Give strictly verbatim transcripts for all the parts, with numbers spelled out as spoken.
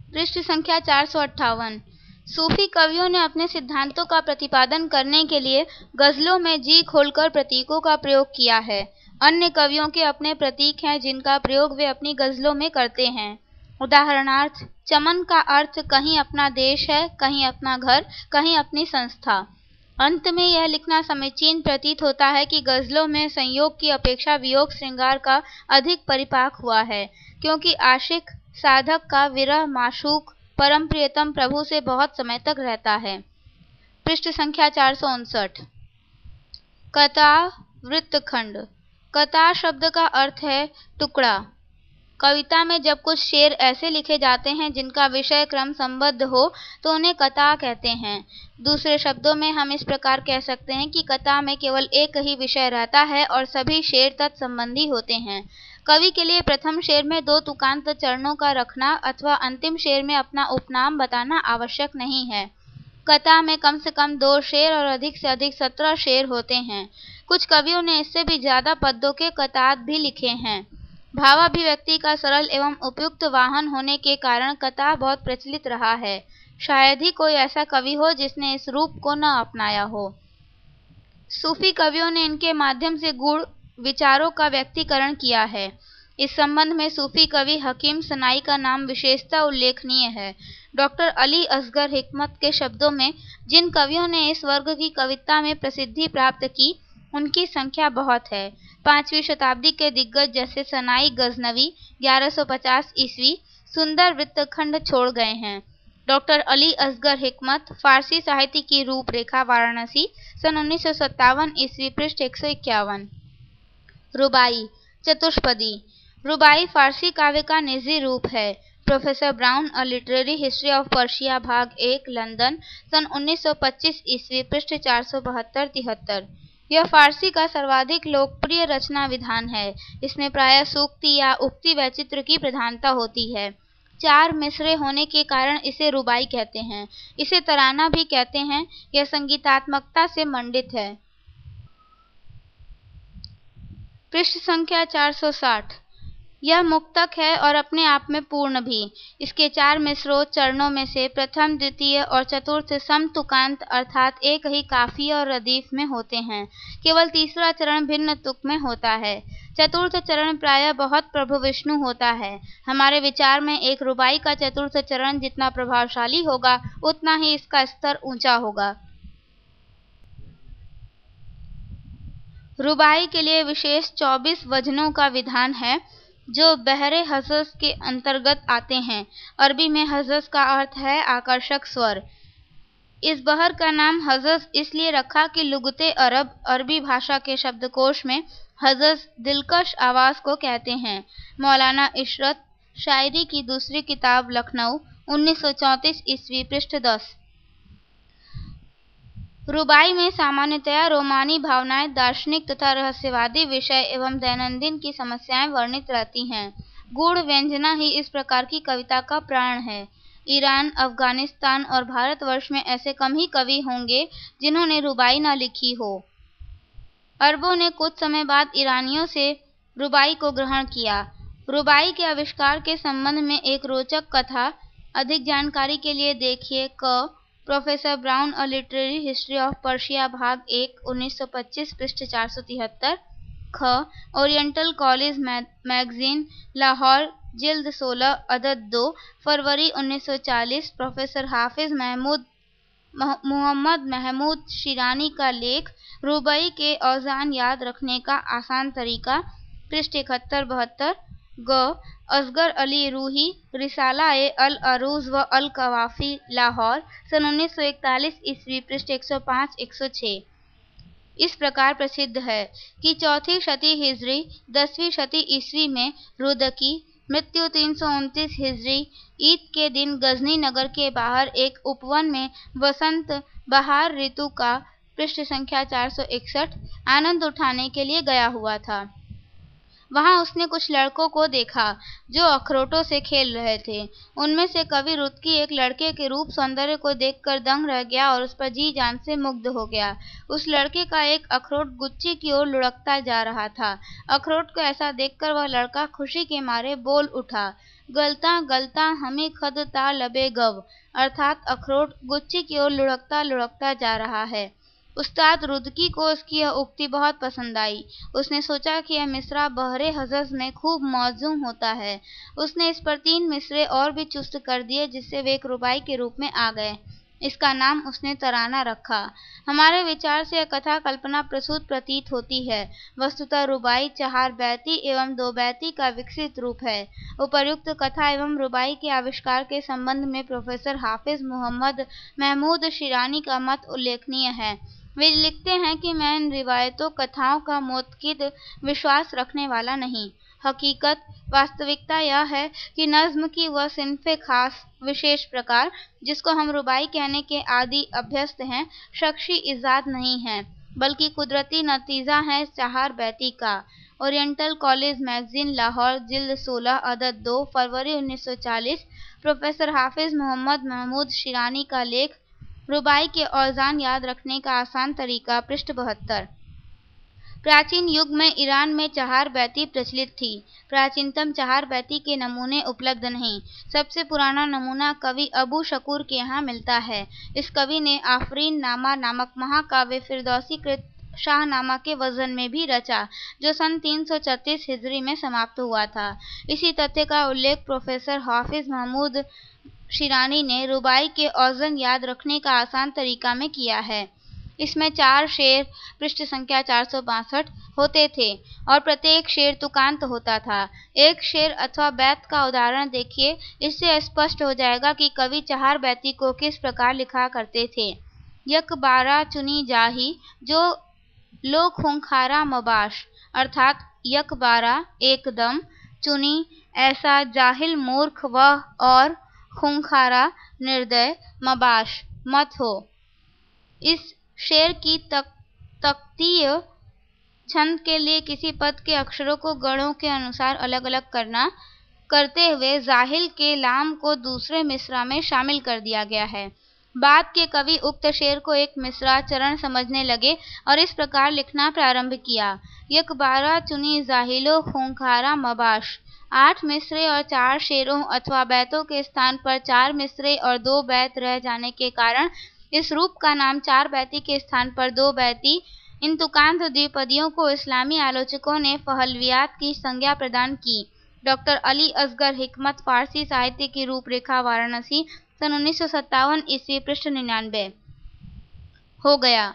पृष्ठ संख्या चार सौ अट्ठावन। सूफी कवियों ने अपने सिद्धांतों का प्रतिपादन करने के लिए गजलों में जी खोलकर प्रतीकों का प्रयोग किया है। अन्य कवियों के अपने प्रतीक हैं जिनका प्रयोग वे अपनी गजलों में करते हैं। उदाहरणार्थ, चमन का अर्थ कहीं अपना देश है, कहीं अपना घर, कहीं अपनी संस्था। अंत में यह लिखना समीचीन प्रतीत होता है कि गजलों में संयोग की अपेक्षा वियोग श्रृंगार का अधिक परिपाक हुआ है, क्योंकि आशिक साधक का विरह माशूक परम प्रियतम प्रभु से बहुत समय तक रहता है। पृष्ठ संख्या चार सौ उनसठ। कथा वृत्तखंड। कथा शब्द का अर्थ है टुकड़ा। कविता में जब कुछ शेर ऐसे लिखे जाते हैं जिनका विषय क्रम संबद्ध हो तो उन्हें कथा कहते हैं। दूसरे शब्दों में हम इस प्रकार कह सकते हैं कि कथा में केवल एक ही विषय रहता है और सभी शेर तत्संबंधी होते हैं। कवि के लिए प्रथम शेर में दो तुकांत चरणों का रखना अथवा अंतिम शेर में अपना उपनाम बताना आवश्यक नहीं है। कथा में कम से कम दो शेर और अधिक से अधिक सत्रह शेर होते हैं। कुछ कवियों ने इससे भी ज्यादा पद्यों के कतात भी लिखे हैं। भावाभिव्यक्ति का सरल एवं उपयुक्त वाहन होने के कारण कथा बहुत प्रचलित रहा है। शायद ही कोई ऐसा कवि हो जिसने इस रूप को न अपनाया हो। सूफी कवियों ने इनके माध्यम से गूढ़ विचारों का व्यक्तीकरण किया है। इस संबंध में सूफी कवि हकीम सनाई का नाम विशेषतः उल्लेखनीय है। डॉक्टर अली असगर हिकमत के शब्दों में, जिन कवियों ने इस वर्ग की कविता में प्रसिद्धि प्राप्त की उनकी संख्या बहुत है। पांचवी शताब्दी के दिग्गज जैसे सनाई गजनवी ग्यारह सौ पचास ईस्वी सुंदर वृत्तखंड छोड़ गए हैं। डॉक्टर अली असगर हिकमत, फारसी साहित्य की रूपरेखा, वाराणसी, सन उन्नीस सौ सत्तावन ईस्वी, पृष्ठ एक सौ इक्यावन। रुबाई चतुष्पदी। रुबाई फारसी काव्य का निजी रूप है। Professor Browne, a literary history of Persia, भाग एक, लंदन, सन उन्नीस सौ पच्चीस ईस्वी, पृष्ठ चार सौ बहत्तर तिहत्तर। यह फारसी का सर्वाधिक लोकप्रिय रचना विधान है। इसमें प्रायः सूक्ति या उक्ति वैचित्र की प्रधानता होती है। चार मिसरे होने के कारण इसे रुबाई कहते हैं। इसे तराना भी कहते हैं। यह संगीतात्मकता से मंडित है। पृष्ठ संख्या चार सौ साठ। यह मुक्तक है और अपने आप में पूर्ण भी। इसके चार मिसरों चरणों में से प्रथम, द्वितीय और चतुर्थ समतुकांत अर्थात एक ही काफी और रदीफ में होते हैं। केवल तीसरा चरण भिन्न तुक में होता है। चतुर्थ चरण प्रायः बहुत प्रभु विष्णु होता है। हमारे विचार में एक रुबाई का चतुर्थ चरण जितना प्रभावशाली होगा उतना ही इसका स्तर ऊंचा होगा। रुबाई के लिए विशेष चौबीस वजनों का विधान है जो बहरे हजस के अंतर्गत आते हैं। अरबी में हजस का अर्थ है आकर्षक स्वर। इस बहर का नाम हजस इसलिए रखा कि लुगते अरब अरबी भाषा के शब्दकोश में हजस दिलकश आवाज को कहते हैं। मौलाना इशरत, शायरी की दूसरी किताब, लखनऊ, उन्नीस सौ चौंतीस ईस्वी, पृष्ठ दस। रुबाई में सामान्यतया रोमानी भावनाएं, दार्शनिक तथा रहस्यवादी विषय एवं दैनंदिन की समस्याएं वर्णित रहती हैं। गूढ़ व्यंजना ही इस प्रकार की कविता का प्राण है। ईरान, अफगानिस्तान और भारतवर्ष में ऐसे कम ही कवि होंगे जिन्होंने रुबाई न लिखी हो। अरबों ने कुछ समय बाद ईरानियों से रुबाई को ग्रहण किया। रुबाई के आविष्कार के संबंध में एक रोचक कथा। अधिक जानकारी के लिए देखिए क professor Browne, a literary history of Persia, भाग एक, उन्नीस सौ पच्चीस, पृष्ठ चार सौ तिहत्तर। ख ओरिएंटल कॉलेज मैगजीन, लाहौर, जिल्द सोलह, अदद दो, फरवरी उन्नीस सौ चालीस। प्रोफेसर हाफिज महमूद मोहम्मद महमूद शिरानी का लेख, रुबाई के औजान याद रखने का आसान तरीका, पृष्ठ इकहत्तर बहत्तर। ग असगर अली रूही, रिसाला ए अल अरूज व अल कवाफी, लाहौर, सन उन्नीस सौ इकतालीस ईस्वी, पृष्ठ एक सौ पाँच एक सौ छह। इस प्रकार प्रसिद्ध है कि चौथी शती हिजरी दसवीं शती ईस्वी में रुदकी, मृत्यु तीन सौ उनतीस हिजरी, ईद के दिन गजनी नगर के बाहर एक उपवन में वसंत बहार ऋतु का, पृष्ठ संख्या चार सौ इकसठ, आनंद उठाने के लिए गया हुआ था। वहां उसने कुछ लड़कों को देखा जो अखरोटों से खेल रहे थे। उनमें से कवि रुदकी एक लड़के के रूप सौंदर्य को देखकर दंग रह गया और उस पर जी जान से मुग्ध हो गया। उस लड़के का एक अखरोट गुच्ची की ओर लुढ़कता जा रहा था। अखरोट को ऐसा देखकर वह लड़का खुशी के मारे बोल उठा, गलता गलता हमें खदता लबे गव, अर्थात अखरोट गुच्ची की ओर लुढ़कता लुढ़कता जा रहा है। उस्ताद रुदकी को उसकी यह उक्ति बहुत पसंद आई। उसने सोचा कि यह मिसरा बहरे हज़ज़ में खूब मौजूम होता है। उसने इस पर तीन मिसरे और भी चुस्त कर दिए, जिससे वे एक रुबाई के रूप में आ गए। इसका नाम उसने तराना रखा। हमारे विचार से यह कथा कल्पना प्रसूत प्रतीत होती है। वस्तुतः रुबाई चार बैती एवं दो बैती का विकसित रूप है। उपर्युक्त कथा एवं रुबाई के आविष्कार के संबंध में प्रोफेसर हाफिज मोहम्मद महमूद शिरानी का मत उल्लेखनीय है। वे लिखते हैं कि मैं इन रिवायतों कथाओं का मुतकिद विश्वास रखने वाला नहीं। हकीकत वास्तविकता यह है कि नज़्म की वह सिन्फ़े खास विशेष प्रकार, जिसको हम रुबाई कहने के आदि अभ्यस्त हैं, शख्सी इजाद नहीं है, बल्कि कुदरती नतीजा है चार बैती का। ओरिएंटल कॉलेज मैगजीन लाहौर, जिल्द सोलह, अदद दो, फरवरी उन्नीस सौ चालीस। प्रोफेसर हाफिज मोहम्मद महमूद शिरानी का लेख, रुबाई के औज़ान याद रखने का आसान तरीका, पृष्ठ बहत्तर। प्राचीन युग में ईरान में चार बैती प्रचलित थी। प्राचीनतम चार बैती के नमूने उपलब्ध नहीं। सबसे पुराना नमूना कवि अबू शकूर के यहाँ मिलता है। इस कवि ने आफरीन नामा नामक महाकाव्य फिरदौसी कृत शाहनामा के वज़न में भी रचा, जो सन तीन सौ छत्तीस हिजरी में समाप्त हुआ था। इसी तथ्य का उल्लेख प्रोफेसर हाफिज महमूद शिरानी ने रुबाई के औज़न याद रखने का आसान तरीका में किया है। इसमें चार शेर, पृष्ठ संख्या चार सौ बासठ, होते थे और प्रत्येक शेर तुकांत होता था। एक शेर अथवा बैत का उदाहरण देखिए, इससे स्पष्ट हो जाएगा कि कवि चार बैती को किस प्रकार लिखा करते थे। यक बारा चुनी जाही जो लो खूंखारा मबाश, अर्थात यक बारा एकदम, चुनी ऐसा जाहिल मूर्ख वह, और खूंखारा निर्दय, मबाश मत हो। इस शेर की तक, तख्तीय छंद के लिए किसी पद के अक्षरों को गणों के अनुसार अलग अलग करना करते हुए जाहिल के लाम को दूसरे मिसरा में शामिल कर दिया गया है। बाद के कवि उक्त शेर को एक मिसरा चरण समझने लगे और इस प्रकार लिखना प्रारंभ किया। यक बारा चुनी जाहिलो खूंखारा मबाश। आठ मिसरे और चार शेरों अथवा बैतों के स्थान पर चार मिसरे और दो बैत रह जाने के कारण इस रूप का नाम चार बैती के स्थान पर दो बैती। इन तुकांत द्विपदियों को इस्लामी आलोचकों ने फहलवियात की संज्ञा प्रदान की। डॉक्टर अली असगर हिकमत, फारसी साहित्य की रूपरेखा, वाराणसी, सन उन्नीस सौ सत्तावन ईस्वी, पृष्ठ निन्यानवे। हो गया।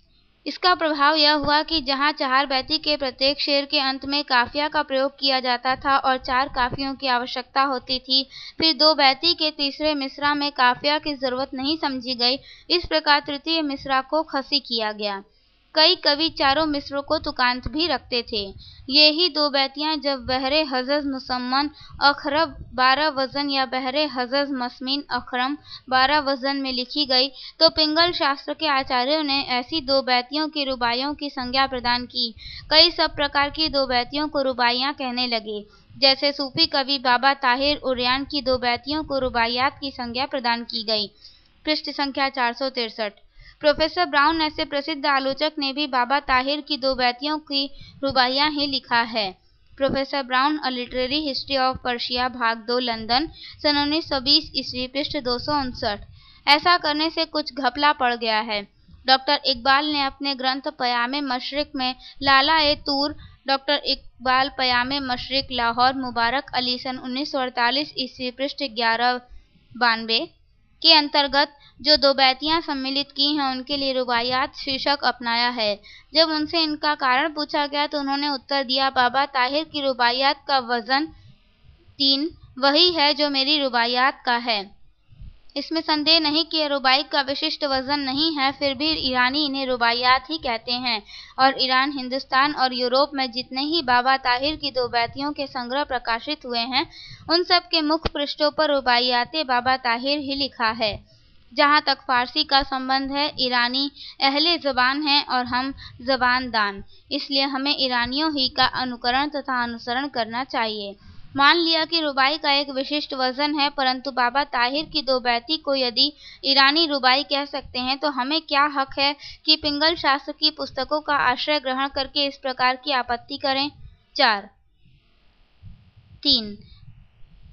इसका प्रभाव यह हुआ कि जहाँ चार बैती के प्रत्येक शेर के अंत में काफिया का प्रयोग किया जाता था और चार काफियों की आवश्यकता होती थी, फिर दो बैती के तीसरे मिसरा में काफिया की जरूरत नहीं समझी गई। इस प्रकार तृतीय मिसरा को खसी किया गया। कई कवि चारों मिसरों को तुकांत भी रखते थे। ये ही दो बैतियां जब बहरे हज़ज़ मुसम्मन अखरब बारह वज़न या बहरे हज़ज़ मस्मीन अखरम बारह वज़न में लिखी गई, तो पिंगल शास्त्र के आचार्यों ने ऐसी दो बैतियों की रुबाइयों की संज्ञा प्रदान की। कई सब प्रकार की दो बैतियों को रुबाइयां कहने लगे। जैसे सूफी कवि बाबा ताहिर उर्यान की दो बैतियों को रुबाइयात की संज्ञा प्रदान की गई। पृष्ठ संख्या चार सौ तिरसठ। प्रोफेसर ब्राउन ऐसे प्रसिद्ध आलोचक ने भी बाबा ताहिर की दो बैतियों की रुबाइयां ही लिखा है। Professor Browne, a literary history of Persia, भाग दो, लंदन, सन उन्नीस सौ बीस ईस्वी, पृष्ठ दो सौ उनसठ। ऐसा करने से कुछ घपला पड़ गया है। डॉक्टर इकबाल ने अपने ग्रंथ पयामे मशरिक में लाला ए तूर, डॉक्टर इकबाल पयामे मशरिक, लाहौर, मुबारक अली, सन उन्नीस सौ अड़तालीस ईस्वी, पृष्ठ ग्यारह बानवे के अंतर्गत जो दो बैतियां सम्मिलित की हैं, उनके लिए रुबाइयात शीर्षक अपनाया है। जब उनसे इनका कारण पूछा गया तो उन्होंने उत्तर दिया, बाबा ताहिर की रुबाइयात का वजन तीन वही है जो मेरी रुबाइयात का है। इसमें संदेह नहीं कि यह रुबाई का विशिष्ट वजन नहीं है, फिर भी ईरानी इन्हें रुबाइयात ही कहते हैं और ईरान, हिंदुस्तान और यूरोप में जितने ही बाबा ताहिर की दो बैतियों के संग्रह प्रकाशित हुए हैं, उन सब के मुख्य पृष्ठों पर रुबाइयाते बाबा ताहिर ही लिखा है। जहाँ तक फारसी का संबंध है, ईरानी अहले ज़बान हैं और हम ज़बानदान, इसलिए हमें ईरानियों ही का अनुकरण तथा अनुसरण करना चाहिए। मान लिया कि रुबाई का एक विशिष्ट वजन है, परंतु बाबा ताहिर की दो बैती को यदि ईरानी रुबाई कह सकते हैं, तो हमें क्या हक है कि पिंगल शास्त्र की पुस्तकों का आश्रय ग्रहण करके इस प्रकार की आपत्ति करें। चार तीन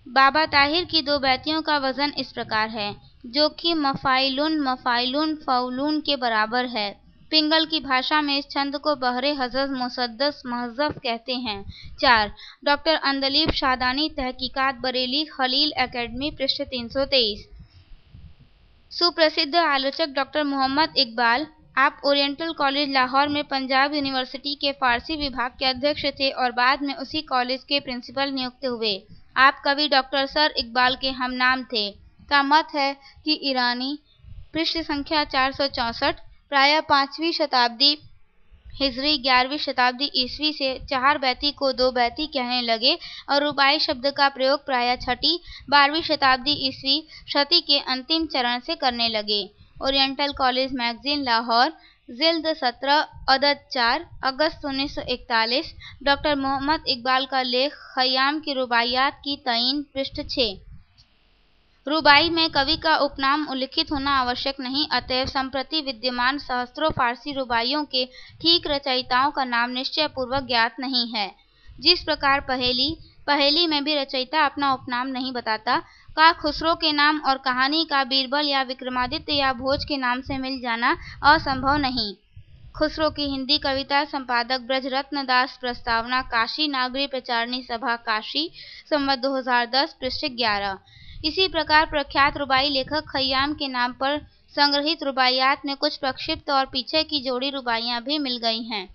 बाबा ताहिर की दो बैतियों का वजन इस प्रकार है, जो कि मफ़ाइलुन मफ़ाइलुन फ़उलून के बराबर है। पिंगल की भाषा में इस छंद को बहरे हज़फ मुसद्दस महज़फ कहते हैं। चार। डॉक्टर अंदलीब शादानी, तहकीकात बरेली खलील एकेडमी, पृष्ठ तीन सौ तेईस। सुप्रसिद्ध आलोचक डॉक्टर मोहम्मद इकबाल, आप ओरिएंटल कॉलेज लाहौर में पंजाब यूनिवर्सिटी के फारसी विभाग के अध्यक्ष थे और बाद में उसी कॉलेज के प्रिंसिपल नियुक्त हुए। आप कवि डॉक्टर सर इकबाल के हमनाम थे। का मत है कि ईरानी, पृष्ठ संख्या चार सौ चौसठ, प्रायः पाँचवीं शताब्दी हिजरी ग्यारहवीं शताब्दी ईस्वी से चार बैती को दो बैती कहने लगे और रुबाई शब्द का प्रयोग प्रायः छठी बारहवीं शताब्दी ईस्वी शती के अंतिम चरण से करने लगे। ओरिएंटल कॉलेज मैगजीन लाहौर, जिल्द सत्रह, अदद चार, अगस्त उन्नीस सौ इकतालीस। डॉक्टर मोहम्मद इकबाल का लेख खयाम की रुबाइयात की तईन, पृष्ठ छः। रुबाई में कवि का उपनाम उल्लिखित होना आवश्यक नहीं, अतएव संप्रति विद्यमान सहस्त्रों फारसी रुबाइयों के ठीक रचयिताओं का नाम निश्चय पूर्वक ज्ञात नहीं है। जिस प्रकार पहेली पहेली में भी रचयिता अपना उपनाम नहीं बताता, का खुसरो के नाम और कहानी का बीरबल या विक्रमादित्य या भोज के नाम से मिल जाना असंभव नहीं। खुसरो की हिंदी कविता संपादक ब्रजरत्न दास, प्रस्तावना काशी नागरी प्रचारणी सभा काशी, संवत दो हज़ार दस, पृष्ठ ग्यारह। इसी प्रकार प्रख्यात रुबाई लेखक खय्याम के नाम पर संग्रहित रुबाइयात में कुछ प्रक्षिप्त और पीछे की जोड़ी रुबाइयां भी मिल गई हैं।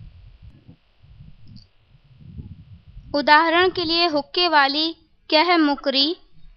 उदाहरण के लिए हुक्के वाली कह मुकरी,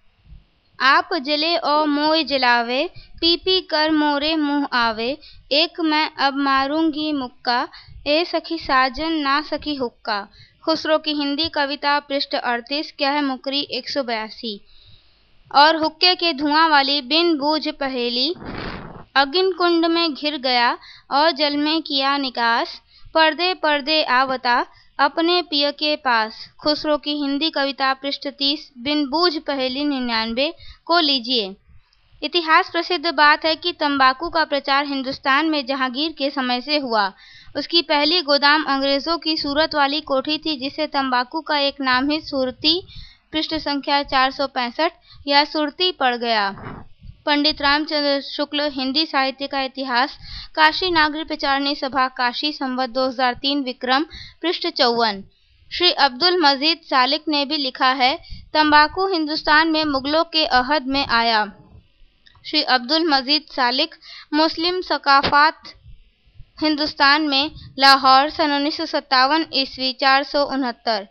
आप जले और मोय जलावे, पी पी कर मोरे मुँह आवे, एक मैं अब मारूंगी मुक्का, ए सखी साजन ना सखी हुक्का। खुसरो की हिंदी कविता, पृष्ठ अड़तीस, कह मुकरी एक सौ बयासी। और हुक्के के धुआं वाली बिन बूझ पहेली, अगिन कुंड में घिर गया और जल में किया निकास, पर्दे पर्दे आवता अपने पिय के पास। खुसरो की हिंदी कविता, पृष्ठ तीस, बिन बूझ पहेली निन्यानवे को लीजिए। इतिहास प्रसिद्ध बात है कि तंबाकू का प्रचार हिंदुस्तान में जहांगीर के समय से हुआ। उसकी पहली गोदाम अंग्रेजों की सूरत वाली कोठी थी, जिसे तंबाकू का एक नाम ही सुरती, पृष्ठ संख्या चार सौ पैंसठ, या सुरती पड़ गया। पंडित रामचंद्र शुक्ल, हिंदी साहित्य का इतिहास, काशी नागरी प्रचारणी सभा काशी, संवत दो हज़ार तीन विक्रम, पृष्ठ चौवन। श्री अब्दुल मजीद सालिक ने भी लिखा है, तंबाकू हिंदुस्तान में मुगलों के अहद में आया। श्री अब्दुल मजीद सालिक, मुस्लिम सकाफात हिंदुस्तान में, लाहौर, सन उन्नीस सौ सत्तावन ईस्वी, चार सौ उनहत्तर।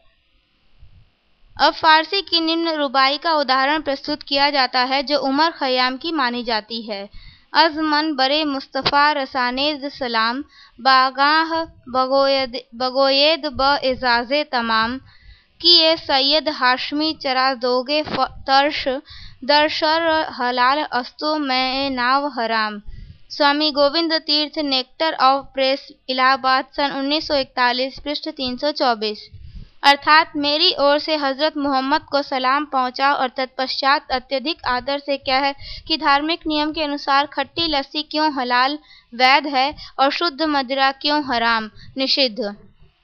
अब फारसी की निम्न रुबाई का उदाहरण प्रस्तुत किया जाता है, जो उमर खय्याम की मानी जाती है। अज़मन बरे मुस्तफ़ा रसानेद सलाम, बागाह बगोयद बगोयेद ब एजाज़े तमाम, कि ये सैयद हाशमी चरा दोगे तर्श, दरशर हलाल अस्तो मैं नाव हराम। Swami Govind Tirth, nectar of press, Allahabad, सन उन्नीस सौ इकतालीस, पृष्ठ तीन सौ चौबीस। अर्थात मेरी ओर से हजरत मोहम्मद को सलाम पहुँचाओ और तत्पश्चात अत्यधिक आदर से कह कि धार्मिक नियम के अनुसार खट्टी लस्सी क्यों हलाल वैध है और शुद्ध मदिरा क्यों हराम निषिद्ध।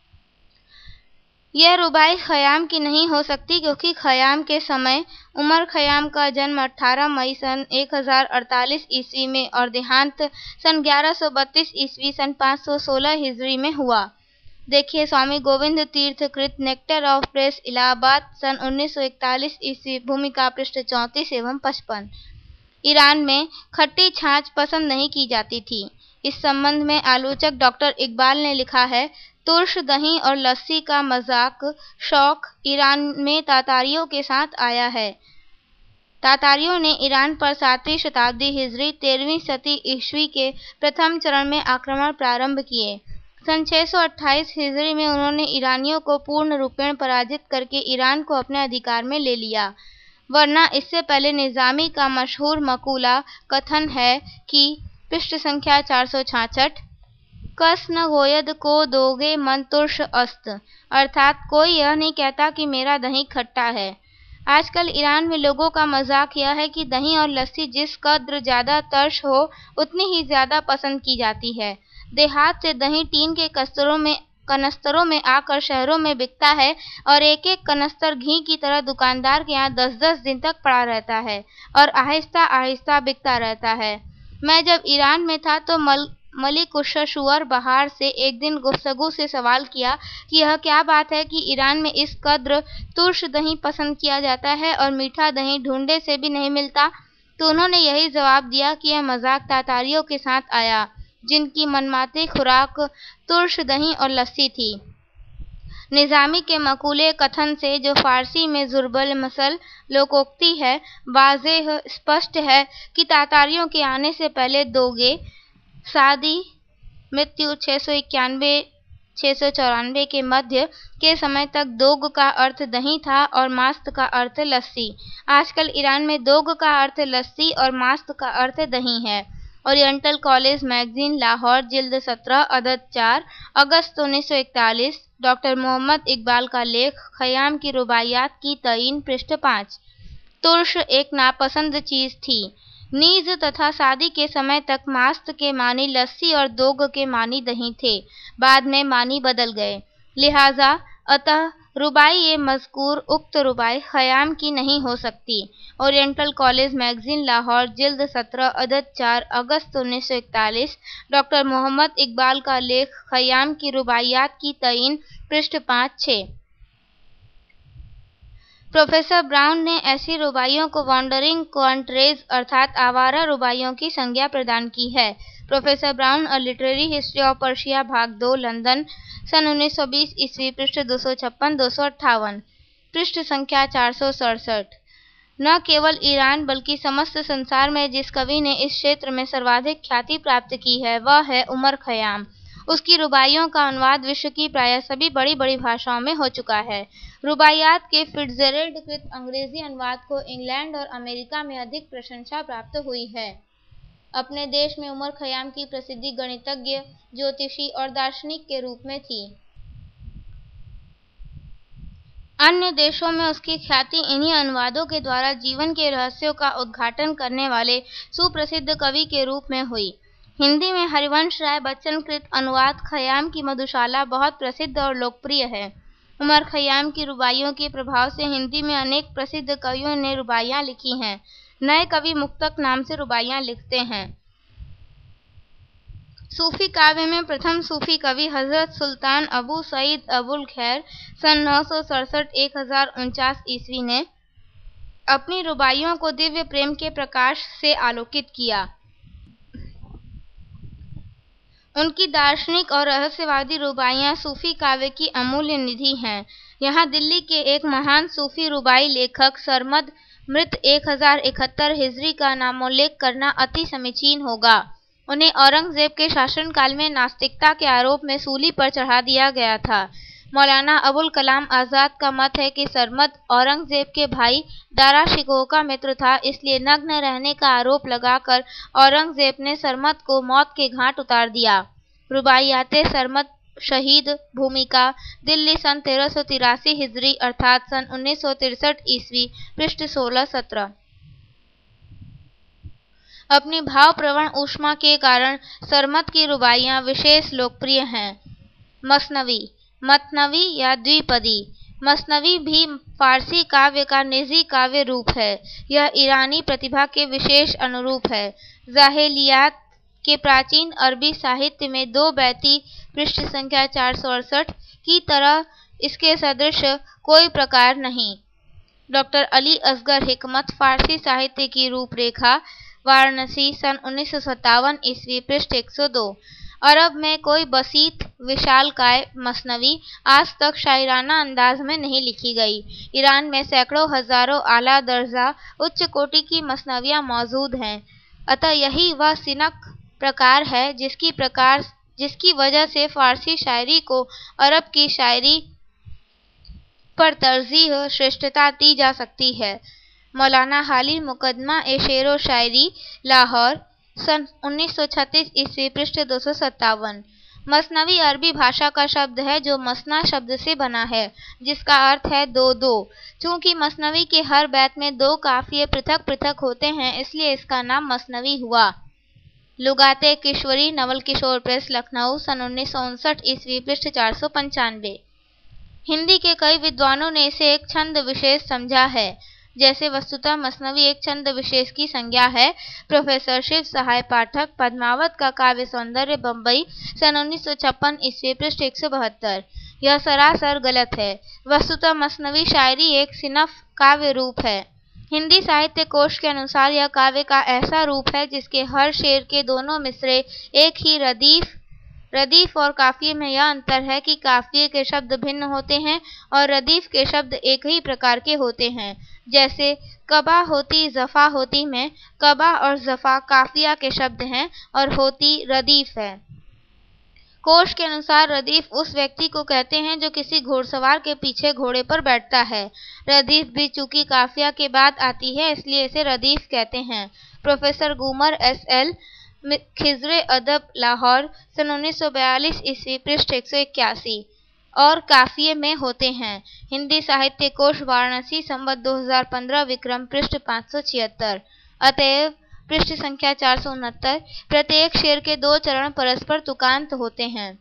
यह रुबाई खय्याम की नहीं हो सकती, क्योंकि खय्याम के समय उमर खय्याम का जन्म अठारह मई सन एक हज़ार अड़तालीस ईस्वी में और देहांत सन ग्यारह सौ बत्तीस ईस्वी सन पाँच सौ सोलह हिजरी में हुआ। देखिए स्वामी गोविंद तीर्थ कृत नेक्टर ऑफ प्रेस, इलाहाबाद, सन उन्नीस सौ इकतालीस ईस्वी, भूमिका, पृष्ठ चौंतीस एवं पचपन। ईरान में खट्टी छाछ पसंद नहीं की जाती थी। इस संबंध में आलोचक डॉक्टर इकबाल ने लिखा है, तुर्श दही और लस्सी का मजाक शौक ईरान में तातारियों के साथ आया है। तातारियों ने ईरान पर सातवीं शताब्दी हिजरी तेरहवीं शती ईस्वी के प्रथम चरण में आक्रमण प्रारंभ किए। सन छह सौ अट्ठाईस हिजरी में उन्होंने ईरानियों को पूर्ण रूपेण पराजित करके ईरान को अपने अधिकार में ले लिया। वरना इससे पहले निज़ामी का मशहूर मकूला कथन है कि, पृष्ठ संख्या चार सौ छाछठ, कस न गोयद को दोगे मन तुर्श अस्त, अर्थात कोई यह नहीं कहता कि मेरा दही खट्टा है। आजकल ईरान में लोगों का मजाक यह है कि दही और लस्सी जिस कद्र ज़्यादा तर्श हो, उतनी ही ज़्यादा पसंद की जाती है। देहात से दही टीन के कस्तरों में कनस्तरों में आकर शहरों में बिकता है और एक एक कनस्तर घी की तरह दुकानदार के यहाँ दस दस दिन तक पड़ा रहता है और आहिस्ता आहिस्ता बिकता रहता है। मैं जब ईरान में था तो मल मलिक उशशूर बहार से एक दिन गुफ्तगू से सवाल किया कि यह क्या बात है कि ईरान में इस कद्र तुर्श दही पसंद किया जाता है और मीठा दही ढूंढे से भी नहीं मिलता। तो उन्होंने यही जवाब दिया कि यह मजाक तातारियों के साथ आया, जिनकी मनमाती खुराक तुर्श दही और लस्सी थी। निजामी के मकूले कथन से, जो फारसी में ज़ुर्बल मसल लोकोक्ति है, वाज़ेह स्पष्ट है कि तातारियों के आने से पहले दोगे सादी मृत्यु छह सौ इक्यानवे छह सौ चौरानवे के मध्य के समय तक दोग का अर्थ दही था और मास्त का अर्थ लस्सी। आजकल ईरान में दोग का अर्थ लस्सी और मास्त का अर्थ दही है। ओरिएंटल कॉलेज मैगजीन लाहौर जिल्द सत्रह अदद चार अगस्त उन्नीस सौ इकतालीस। डॉक्टर मोहम्मद इकबाल का लेख खयाम की रुबाइयात की तईन पृष्ठ पाँच। तुर्श एक नापसंद चीज थी। नीज तथा शादी के समय तक मास्त के मानी लस्सी और दोग के मानी दही थे, बाद में मानी बदल गए। लिहाजा अतः रुबाई ये मज़कूर उक्त रुबाई खयाम की नहीं हो सकती। ओरिएंटल कॉलेज मैगजीन लाहौर जिल्द सत्रह अदद चार अगस्त उन्नीस सौ इकतालीस। डॉक्टर मोहम्मद इकबाल का लेख खयाम की रुबाइयात की तईन पृष्ठ पाँच छः। प्रोफेसर ब्राउन ने ऐसी रुबाइयों को वॉन्डरिंग क्वांट्रेज अर्थात आवारा रुबाइयों की संज्ञा प्रदान की है। Professor Browne a literary history of Persia भाग दो लंदन सन उन्नीस सौ बीस ईस्वी पृष्ठ दो सौ छप्पन दो सौ अट्ठावन पृष्ठ संख्या चार सौ सड़सठ। न केवल ईरान बल्कि समस्त संसार में जिस कवि ने इस क्षेत्र में सर्वाधिक ख्याति प्राप्त की है वह है उमर खयाम। उसकी रुबाइयों का अनुवाद विश्व की प्राय सभी बड़ी बड़ी भाषाओं में हो चुका है। रुबाइयात के फिट्जजेराल्ड कृत अंग्रेजी अनुवाद को इंग्लैंड और अमेरिका में अधिक प्रशंसा प्राप्त हुई है। अपने देश में उमर खयाम की प्रसिद्धि गणितज्ञ, ज्योतिषी और दार्शनिक के रूप में थी। अन्य देशों में उसकी ख्याति इन्हीं अनुवादों के द्वारा जीवन के रहस्यों का उद्घाटन करने वाले सुप्रसिद्ध कवि के रूप में हुई। हिंदी में हरिवंश राय बच्चन कृत अनुवाद खयाम की मधुशाला बहुत प्रसिद्ध और लोकप्रिय है। उमर खयाम की रुबाइयों के प्रभाव से हिंदी में अनेक प्रसिद्ध कवियों ने रुबाइयाँ लिखी हैं। नए कवि मुक्तक नाम से रुबाइयाँ लिखते हैं। सूफी काव्य में प्रथम सूफी कवि हजरत सुल्तान अबू सईद अबुल खैर सन नौ सौ सड़सठ एक हजार उनचास ईस्वी ने अपनी रुबाइयों को दिव्य प्रेम के प्रकाश से आलोकित किया। उनकी दार्शनिक और रहस्यवादी रुबाइयाँ सूफी काव्य की अमूल्य निधि हैं। यहाँ दिल्ली के एक महान सूफी रुबाई लेखक सरमद मृत एक हजार इकहत्तर हिजरी का नामोल्लेख करना अति समीचीन होगा। उन्हें औरंगजेब के शासनकाल में नास्तिकता के आरोप में सूली पर चढ़ा दिया गया था। मौलाना अबुल कलाम आज़ाद का मत है कि सरमद औरंगजेब के भाई दारा शिकोह का मित्र था, इसलिए नग्न रहने का आरोप लगाकर औरंगजेब ने सरमद को मौत के घाट उतार दिया। रुबाइयाते सरमद शहीद भूमिका दिल्ली सन तेरह सौ तिरासी हिजरी अर्थात सन उन्नीस सौ तिरसठ ईस्वी पृष्ठ सोलह सत्रह। अपनी भावप्रवण ऊष्मा के कारण सरमद की रुबाइयाँ विशेष लोकप्रिय हैं। मसनवी मतनवी या द्विपदी मसनवी भी फारसी काव्य का निजी काव्य रूप है। यह ईरानी प्रतिभा के विशेष अनुरूप है। जाहेलियात के प्राचीन अरबी साहित्य में दो बैती पृष्ठ संख्या चार सौ अड़सठ की तरह इसके सदृश कोई प्रकार नहीं। डॉक्टर अली असगर हिकमत फारसी साहित्य की रूपरेखा वाराणसी सन उन्नीस सौ सत्तावन ईस्वी पृष्ठ एक सौ दो। अरब में कोई बसीत विशालकाय मसनवी आज तक शायराना अंदाज में नहीं लिखी गई। ईरान में सैकड़ों हजारों आला दर्जा उच्च कोटि की मसनवियाँ मौजूद हैं। अतः यही वह सिनक प्रकार है जिसकी प्रकार जिसकी वजह से फारसी शायरी को अरब की शायरी पर तरजीह श्रेष्ठता दी जा सकती है। मौलाना हाली मुकदमा ए शेरो शायरी लाहौर सन उन्नीस सौ छत्तीस ईस्वी पृष्ठ दो सौ सत्तावन। मसनवी अरबी भाषा का शब्द है जो मसना शब्द से बना है, जिसका अर्थ है दो दो। चूंकि मसनवी के हर बैत में दो काफिये पृथक पृथक होते हैं, इसलिए इसका नाम मसनवी हुआ। लुगाते किशोरी नवल किशोर प्रेस लखनऊ सन उन्नीस सौ उनसठ ईस्वी पृष्ठ चार सौ पंचानवे। हिंदी के कई विद्वानों ने इसे एक छंद विशेष समझा है, जैसे वस्तुतः मसनवी एक छंद विशेष की संज्ञा है। प्रोफेसर शिव सहाय पाठक पद्मावत का काव्य सौंदर्य बम्बई सन उन्नीस सौ छप्पन ईस्वी पृष्ठ एक सौ बहत्तर। यह सरासर गलत है। वस्तुतः मसनवी शायरी एक सिनफ काव्य रूप है। हिंदी साहित्य कोश के अनुसार यह काव्य का ऐसा रूप है जिसके हर शेर के दोनों मिसरे एक ही रदीफ रदीफ और काफिये में यह अंतर है कि काफिये के शब्द भिन्न होते हैं और रदीफ के शब्द एक ही प्रकार के होते हैं। जैसे कबा होती जफा होती में कबा और जफा काफिया के शब्द हैं और होती रदीफ है। कोश के अनुसार रदीफ उस व्यक्ति को कहते हैं जो किसी घुड़सवार के पीछे घोड़े पर बैठता है। रदीफ भी चूंकि काफिया के बाद आती है इसलिए इसे रदीफ कहते हैं। प्रोफेसर गुमर एस एल खिजरे अदब लाहौर सन उन्नीस सौ बयालीस ईस्वी पृष्ठ एक सौ इक्यासी और काफिये में होते हैं। हिंदी साहित्य कोश वाराणसी संवत दो हज़ार पंद्रह विक्रम पृष्ठ पाँच सौ छिहत्तर। अतएव पृष्ठ संख्या चार सौ उनहत्तर प्रत्येक शेर के दो चरण परस्पर तुकांत होते हैं।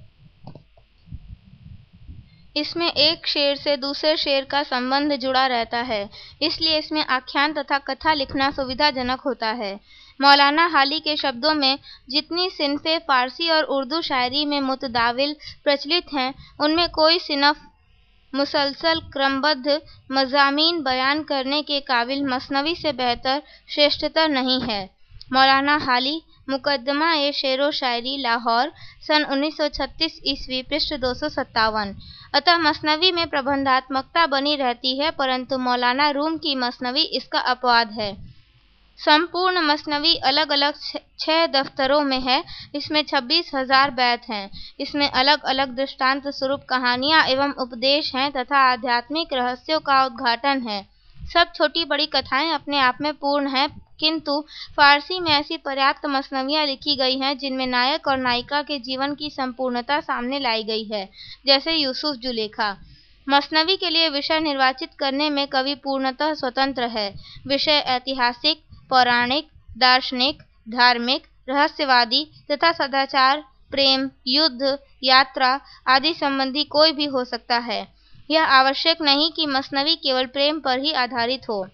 इसमें एक शेर से दूसरे शेर का संबंध जुड़ा रहता है, इसलिए इसमें आख्यान तथा कथा लिखना सुविधाजनक होता है। मौलाना हाली के शब्दों में जितनी सिनफे फारसी और उर्दू शायरी में मुतदाविल प्रचलित हैं, उनमें कोई सिनफ मुसलसल क्रमबद्ध मज़ामीन बयान करने के काबिल मसनवी से बेहतर श्रेष्ठतर नहीं है। मौलाना हाली मुकदमा ए शेरो शायरी लाहौर सन उन्नीस सौ छत्तीस ईस्वी पृष्ठ दो सौ सत्तावन। अतः मसनवी में प्रबंधात्मकता बनी रहती है, परंतु मौलाना रूम की मसनवी इसका अपवाद है। संपूर्ण मसनवी अलग अलग छह दफ्तरों में है। इसमें छब्बीस हजार बैत हैं। इसमें अलग अलग दृष्टांत स्वरूप कहानियां एवं उपदेश हैं तथा आध्यात्मिक रहस्यों का उद्घाटन है। सब छोटी बड़ी कथाएं अपने आप में पूर्ण हैं, किंतु फारसी में ऐसी पर्याप्त मसनवियां लिखी गई हैं जिनमें नायक और नायिका के जीवन की संपूर्णता सामने लाई गई है, जैसे यूसुफ जुलेखा। मसनवी के लिए विषय निर्वाचित करने में कवि पूर्णतः स्वतंत्र है। विषय ऐतिहासिक, पौराणिक, दार्शनिक, धार्मिक, रहस्यवादी तथा सदाचार, प्रेम, युद्ध, यात्रा आदि संबंधी कोई भी हो सकता है। यह आवश्यक नहीं कि मसनवी केवल प्रेम पर ही आधारित हो।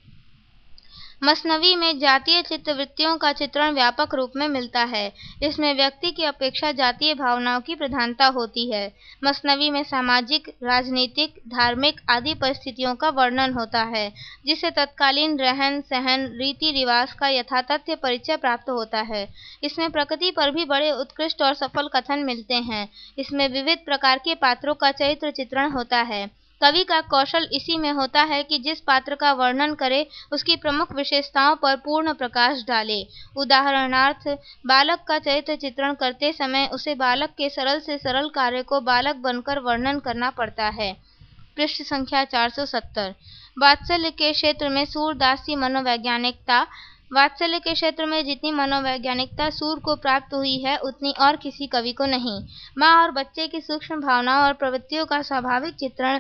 मसनवी में जातीय चित्तवृत्तियों का चित्रण व्यापक रूप में मिलता है। इसमें व्यक्ति की अपेक्षा जातीय भावनाओं की प्रधानता होती है। मसनवी में सामाजिक, राजनीतिक, धार्मिक आदि परिस्थितियों का वर्णन होता है, जिससे तत्कालीन रहन सहन, रीति रिवाज का यथातथ्य परिचय प्राप्त होता है। इसमें प्रकृति पर भी बड़े उत्कृष्ट और सफल कथन मिलते हैं। इसमें विविध प्रकार के पात्रों का चरित्र चित्रण होता है। कवि का कौशल इसी में होता है कि जिस पात्र का वर्णन करे उसकी प्रमुख विशेषताओं पर पूर्ण प्रकाश डाले। उदाहरणार्थ, बालक का चरित्र चित्रण करते समय उसे बालक के सरल से सरल कार्य को बालक बनकर वर्णन करना पड़ता है। पृष्ठ संख्या चार सौ सत्तर। वात्सल्य के क्षेत्र में सूरदास मनोवैज्ञानिकता वात्सल्य के क्षेत्र में जितनी मनोवैज्ञानिकता सूर को प्राप्त हुई है, उतनी और किसी कवि को नहीं। माँ और बच्चे की सूक्ष्म भावनाओं और प्रवृत्तियों का स्वाभाविक चित्रण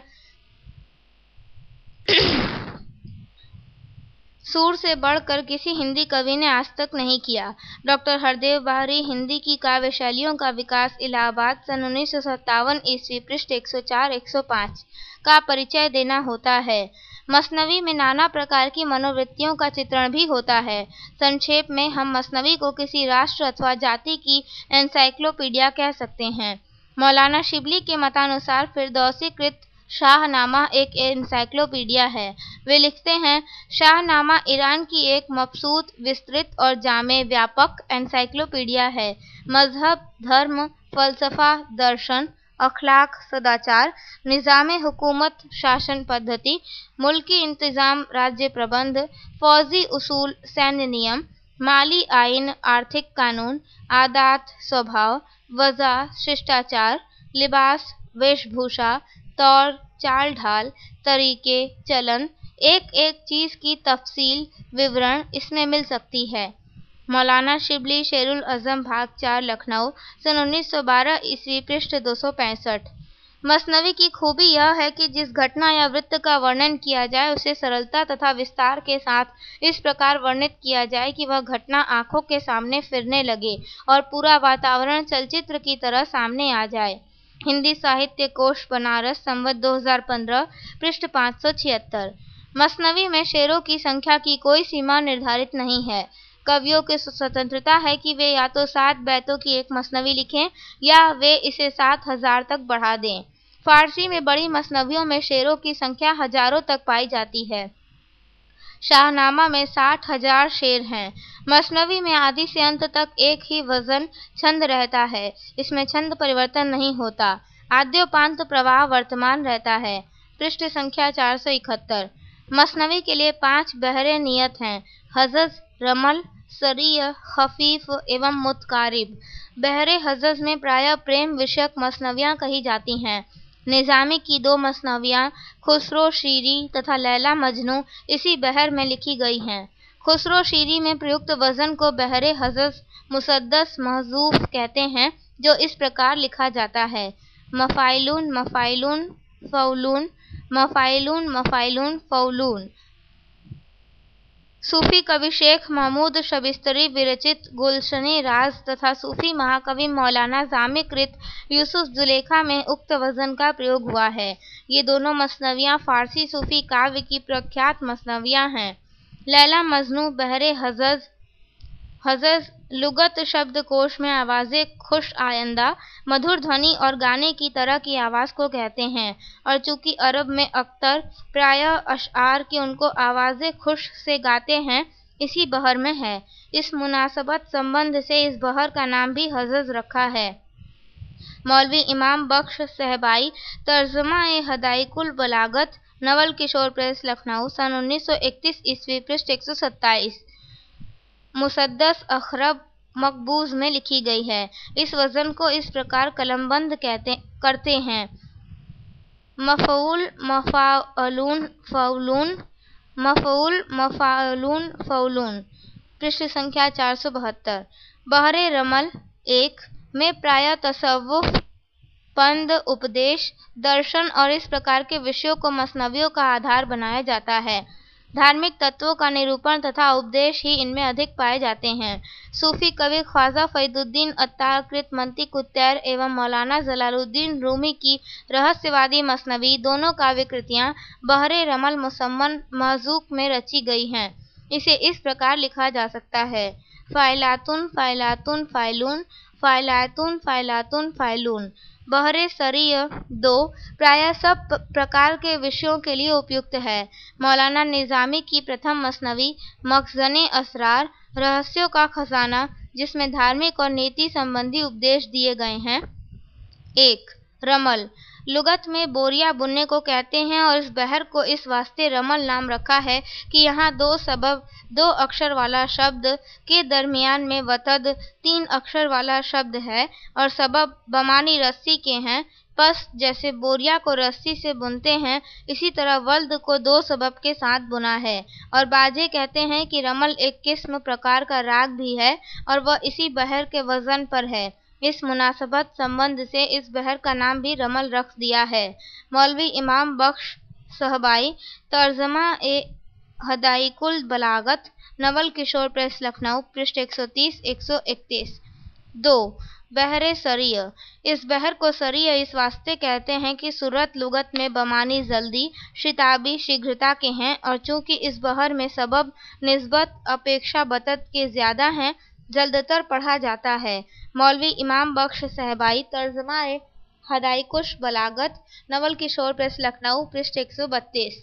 सूर से बढ़कर किसी हिंदी कवि ने आज तक नहीं किया। डॉक्टर हरदेव बाहरी हिंदी की काव्य शैलियों का विकास इलाहाबाद सन उन्नीस सौ सत्तावन ईस्वी पृष्ठ एक सौ चार एक सौ पाँच का परिचय देना होता है। मसनवी में नाना प्रकार की मनोवृत्तियों का चित्रण भी होता है। संक्षेप में हम मसनवी को किसी राष्ट्र अथवा जाति की एनसाइक्लोपीडिया कह सकते हैं। मौलाना शिबली के मतानुसार फिरदौसी कृत शाहनामा एक एनसाइक्लोपीडिया है। वे लिखते हैं, शाहनामा ईरान की एक मबसूत, विस्तृत और जामे व्यापक एनसाइक्लोपीडिया है। मजहब, धर्म, फलसफा, दर्शन, अखलाक, सदाचार, निज़ाम हुकूमत, शासन पद्धति, मुल्की इंतजाम, राज्य प्रबंध, फौजी उसूल, सैन्य नियम, माली आइन, आर्थिक कानून, आदात, स्वभाव, वज़ा, शिष्टाचार, लिबास, वेशभूषा, तौर, चाल ढाल, तरीके, चलन, एक एक चीज की तफसील, विवरण इसमें मिल सकती है। मौलाना शिबली शेरुल अज़म भाग चार लखनऊ सन उन्नीस सौ बारह ईस्वी पृष्ठ दो सौ पैंसठ। मसनवी की खूबी यह है कि जिस घटना या वृत्त का वर्णन किया जाए उसे सरलता तथा विस्तार के साथ इस प्रकार वर्णित किया जाए कि वह घटना आंखों के सामने फिरने लगे और पूरा वातावरण चलचित्र की तरह सामने आ जाए। हिंदी साहित्य कोश बनारस संवत दो हज़ार पंद्रह, पृष्ठ पाँच सौ छिहत्तर। मसनवी में शेरों की संख्या की कोई सीमा निर्धारित नहीं है। कवियों की स्वतंत्रता है कि वे या तो सात बैतों की एक मसनवी लिखें या वे इसे सात हजार तक बढ़ा दें। फारसी में बड़ी मसनवियों में शेरों की संख्या हजारों तक पाई जाती है। शाहनामा में साठ हजार शेर हैं। मसनवी में आदि से अंत तक एक ही वजन छंद रहता है। इसमें छंद परिवर्तन नहीं होता। आद्योपांत प्रवाह वर्तमान रहता है। पृष्ठ संख्या चार सौ इकहत्तर। मसनवी के लिए पांच बहरे नियत हैं: हजज, रमल, सरिय, खफीफ एवं मुतकारिब। बहरे हजज में प्रायः प्रेम विषयक मसनवियाँ कही जाती हैं। निजामी की दो मसनवियाँ खुसरो शीरी तथा लैला मजनू इसी बहर में लिखी गई हैं। खुसरो शीरी में प्रयुक्त वजन को बहरे हजज मुसद्दस महजूफ कहते हैं, जो इस प्रकार लिखा जाता है: मफाइलून मफाइलून फौलून, मफाइलून मफाइलून फौलून। सूफी कवि शेख महमूद शबिस्तरी विरचित गुलशने राज तथा सूफी महाकवि मौलाना जामे कृत यूसुफ जुलेखा में उक्त वजन का प्रयोग हुआ है। ये दोनों मसनवियाँ फारसी सूफी काव्य की प्रख्यात मसनवियाँ हैं। लैला मजनू बहरे हजज हजज लुगत शब्दकोश में आवाज़े खुश आयंदा, मधुर ध्वनि और गाने की तरह की आवाज़ को कहते हैं, और चूंकि अरब में अख्तर प्रायः अशआर की उनको आवाज़े खुश से गाते हैं, इसी बहर में है। इस मुनासबत संबंध से इस बहर का नाम भी हजज रखा है। मौलवी इमाम बख्श सहबाई, तर्जुमा ए हदाइकुल बलागत, नवल किशोर प्रेस, लखनऊ, सन उन्नीस सौ इकतीस ईस्वी, पृष्ठ एक सौ सत्ताईस। मुसद्दस अखरब मकबूज में लिखी गई है। इस वजन को इस प्रकार कलमबंद कहते करते हैं: मफऊल मफाअलून फौलून, मफऊल मफाअलून फौलून। पृष्ठ संख्या चार सौ बहत्तर। बहरे रमल एक में प्रायः तसव्वुफ, पंद, उपदेश, दर्शन और इस प्रकार के विषयों को मसनवियों का आधार बनाया जाता है। धार्मिक तत्वों का निरूपण तथा उपदेश ही इनमें अधिक पाए जाते हैं। सूफी कवि ख्वाजा फरीदुद्दीन अत्तार कृत मंतिक उत्तैर एवं मौलाना जलालुद्दीन रूमी की रहस्यवादी मसनवी दोनों काव्य कृतियाँ बहरे रमल मुसम्मन महजूक में रची गई हैं। इसे इस प्रकार लिखा जा सकता है: फ़ाइलातुन फ़ाइलातुन फ़ाइलून, फ़ाइलातुन फ़ाइलातुन फ़ाइलून। बहरे सरिय दो प्रायः सब प्रकार के विषयों के लिए उपयुक्त है। मौलाना निजामी की प्रथम मसनवी मखज़ने असरार, रहस्यों का खजाना, जिसमें धार्मिक और नीति संबंधी उपदेश दिए गए हैं। एक रमल लुगत में बोरिया बुनने को कहते हैं, और इस बहर को इस वास्ते रमल नाम रखा है कि यहाँ दो सबब दो अक्षर वाला शब्द के दरमियान में वतद तीन अक्षर वाला शब्द है, और सबब बमानी रस्सी के हैं। पस जैसे बोरिया को रस्सी से बुनते हैं, इसी तरह वल्द को दो सबब के साथ बुना है। और बाजे कहते हैं कि रमल एक किस्म प्रकार का राग भी है, और वह इसी बहर के वजन पर है। इस मुनासबत संबंध से इस बहर का नाम भी रमल रख दिया है। मौलवी इमाम बख्श सहबाई, तर्जमा ए हदाइकुल बलागत, नवल किशोर प्रेस, लखनऊ, पृष्ठ एक सौ तीस एक सौ इकतीस। दो बहरे सरिय। इस बहर को सरिय इस वास्ते कहते हैं कि सूरत लुगत में बमानी जल्दी, शिताबी शीघ्रता के हैं, और चूंकि इस बहर में सबब निस्बत अपेक्षा बतत के ज्यादा हैं, जल्दतर पढ़ा जाता है। मौलवी इमाम बख्श सहबाई, तर्जमा ए हदाइकुश बलागत, नवल किशोर प्रेस, लखनऊ, पृष्ठ एक सौ बत्तीस।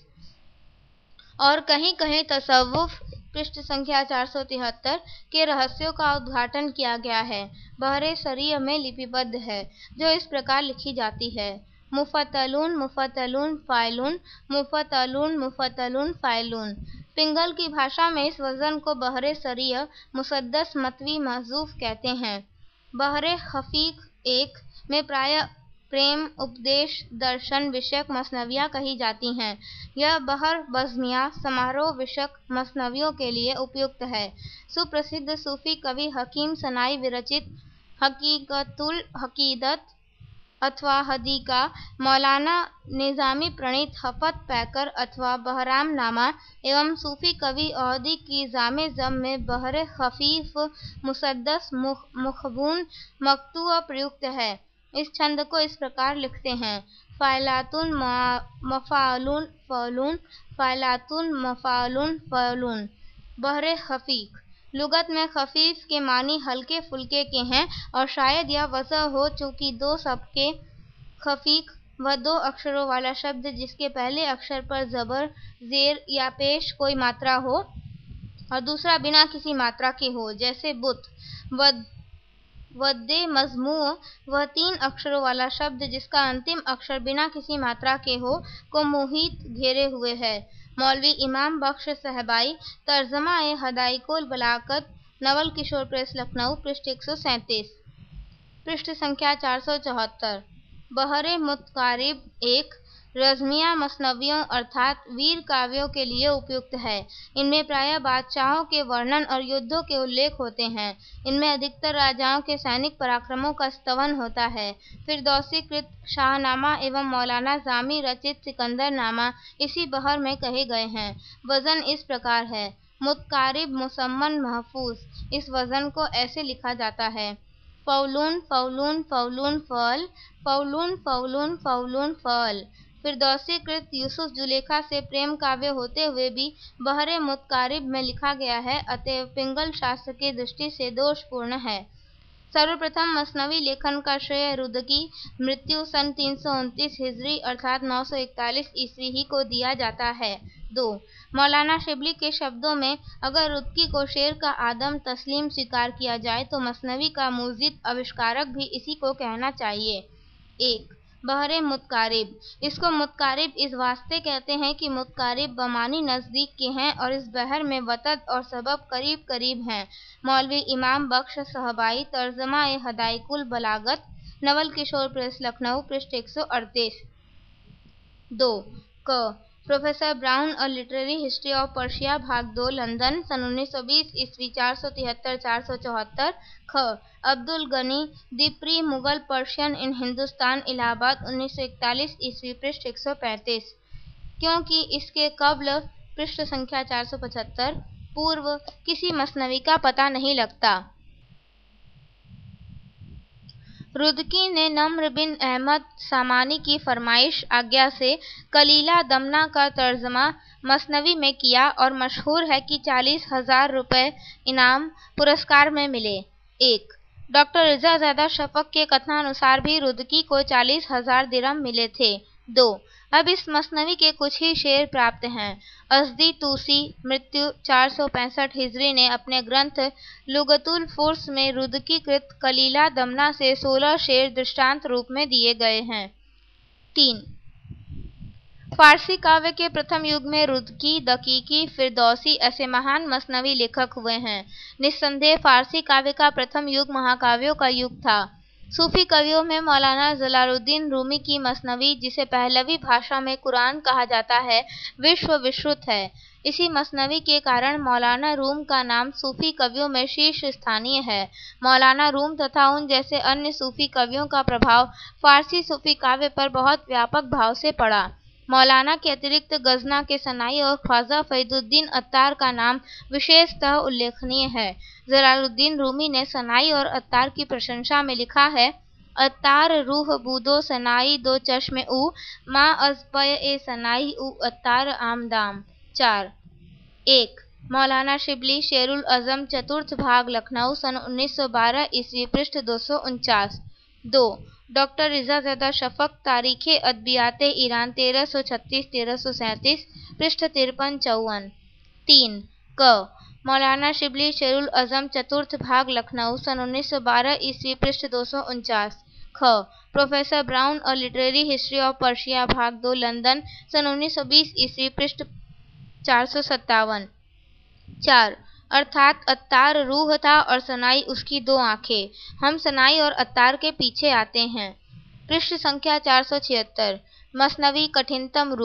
और कहीं कहीं तसव्वुफ, पृष्ठ संख्या चार सौ तिहत्तर, के रहस्यों का उद्घाटन किया गया है। बहरे सरिय में लिपिबद्ध है, जो इस प्रकार लिखी जाती है: मुफत्तलून मुफत्तलून फ़ाइलून, मुफत्तलून मुफत्तलून फ़ाइलून। पिंगल की भाषा में इस वजन को बहरे सरिय मुसद्दस मतवी महजूफ कहते हैं। बहरे खफीक एक में प्रायः प्रेम, उपदेश, दर्शन विषयक मसनवियाँ कही जाती हैं। यह बहर बज़्मिया समारोह विषयक मसनवियों के लिए उपयुक्त है। सुप्रसिद्ध सूफी कवि हकीम सनाई विरचित हकीकतुल हकीदत अथवा हदीका, मौलाना निजामी प्रणीत हफत पैकर अथवा बहराम नामा एवं सूफी कवि औदी की जामे जम में बहरे खफीफ मुसद्दस मुखबून मकतूआ प्रयुक्त है। इस छंद को इस प्रकार लिखते हैं: फ़ाइलातुन मफ़ालुन फ़अलुन, फ़ाइलातुन मफ़ालुन फ़अलुन। बहरे खफीफ लुगत में खफीफ के मानी हल्के फुल्के के हैं और शायद यह वजह हो चूंकि दो सबके खफीक व दो अक्षरों वाला शब्द जिसके पहले अक्षर पर जबर, जेर या पेश कोई मात्रा हो और दूसरा बिना किसी मात्रा के हो, जैसे बुत। वद वद्दे मजमू वह तीन अक्षरों वाला शब्द जिसका अंतिम अक्षर बिना किसी मात्रा के हो को मुहित घेरे हुए है। मौलवी इमाम बख्श सहबाई, तर्जमा ए हदाइकुल बलागत, नवल किशोर प्रेस, लखनऊ, पृष्ठ एक सौ सैंतीस, पृष्ठ संख्या चार सौ चौहत्तर। बहरे मुतकारिब एक रज़मिया मसनवियों अर्थात वीर काव्यों के लिए उपयुक्त है। इनमें प्रायः बादशाहों के वर्णन और युद्धों के उल्लेख होते हैं। इनमें अधिकतर राजाओं के सैनिक पराक्रमों का स्तवन होता है। फिरदौसी कृत शाहनामा एवं मौलाना जामी रचित सिकंदर नामा इसी बहर में कहे गए हैं। वज़न इस प्रकार है: मुतकारिब मुसम्मन महफूज। इस वज़न को ऐसे लिखा जाता है: फ़ौलुन फ़ौलुन फ़ौलुन फ़अल, फ़ौलुन फ़ौलुन फ़ौलुन फ़अल। फिरदौसी कृत यूसुफ जुलेखा से प्रेम काव्य होते हुए भी बहरे मुतकारिब में लिखा गया है, अतएव पिंगल शास्त्र की दृष्टि से दोषपूर्ण है। सर्वप्रथम मसनवी लेखन का श्रेय रुदकी, मृत्यु सन तीन सौ उनतीस हिजरी अर्थात नौ सौ इकतालीस ईस्वी ही को दिया जाता है। दो मौलाना शिबली के शब्दों में अगर रुदकी को शेर का आदम तस्लीम स्वीकार किया जाए तो मसनवी का मुजिद आविष्कारक भी इसी को कहना चाहिए। एक बहरे मुतकारिब, इसको मुतकारिब इस वास्ते कहते हैं कि मुतकारिब बमानी नज़दीक के हैं और इस बहर में वतद और सबब करीब करीब हैं। मौलवी इमाम बख्श सहबाई, तर्जमा ए हदाइकुल बलागत, नवल किशोर प्रेस, लखनऊ, पृष्ठ एक सौ अड़तीस। दो क professor Browne a literary history of Persia, भाग दो, लंदन, सन उन्नीस सौ बीस ईस्वी, चार सौ तिहत्तर चार सौ चौहत्तर। ख Abdul Ghani, the pre Mughal Persian in Hindustan, Allahabad, उन्नीस सौ इकतालीस ईस्वी, पृष्ठ एक सौ पैंतीस। क्योंकि इसके कब्ल पृष्ठ संख्या चार सौ पचहत्तर पूर्व किसी मसनवी का पता नहीं लगता। रुदकी ने नम्र बिन अहमद सामानी की फरमाइश आज्ञा से कलीला दमना का तर्जमा मसनवी में किया और मशहूर है कि चालीस हजार रुपये इनाम पुरस्कार में मिले। एक डॉक्टर रिज़ाज़ादा शफ़क़ के कथनानुसार भी रुदकी को चालीस हजार दिरहम मिले थे। दो अब इस मसनवी के कुछ ही शेर प्राप्त हैं। अज़दी तूसी, मृत्यु चार सौ पैंसठ हिजरी ने अपने ग्रंथ लुगतुल फुर्स में रुदकी कृत कलीला दमना से सोलह शेर दृष्टांत रूप में दिए गए हैं। तीन फारसी काव्य के प्रथम युग में रुदकी, दकीकी, फिरदौसी ऐसे महान मसनवी लेखक हुए हैं। निस्संदेह फारसी काव्य का प्रथम युग महाकाव्यों का युग था। सूफी कवियों में मौलाना जलालुद्दीन रूमी की मसनवी, जिसे पहलवी भाषा में कुरान कहा जाता है, विश्व विश्रुत है। इसी मसनवी के कारण मौलाना रूम का नाम सूफी कवियों में शीर्ष स्थानीय है। मौलाना रूम तथा उन जैसे अन्य सूफी कवियों का प्रभाव फारसी सूफी काव्य पर बहुत व्यापक भाव से पड़ा। मौलाना के अतिरिक्त गजना के सनाई और ख्वाजा फरीदुद्दीन अत्तार का नाम विशेषतः उल्लेखनीय है। जलालुद्दीन रूमी ने सनाई और अत्तार की प्रशंसा में लिखा है: अत्तार रूह बूदो सनाई दो चश्मे ऊ, माँ अज पय ए सनाई ऊ अत्तार आमदाम। चार एक मौलाना शिबली, शेरुल अज़म, चतुर्थ भाग, लखनऊ, सन उन्नीस सौ बारह ईस्वी, पृष्ठ दो सौ उनचास। दो डॉक्टर रिज़ाज़ादा शफ़क़, तारीख़े अदबियाते ईरान, तेरह सौ छत्तीस तेरह सौ सैंतीस, पृष्ठ तिरपन चौवन। तीन क मौलाना शिबली, शेरुल अज़म, चतुर्थ भाग, लखनऊ, सन उन्नीस सौ बारह ईस्वी, पृष्ठ दो सौ उनचास। ख professor Browne a literary history of Persia, भाग दो, लंदन, सन उन्नीस सौ बीस ईस्वी, पृष्ठ चार सौ सत्तावन। चार अर्थात अत्तार रूह था और सनाई उसकी दो आंखें। हम सनाई और अत्तार के पीछे आते हैं। पृष्ठ संख्या चार सौ छिहत्तर। मसनवी कठिनतम रूप।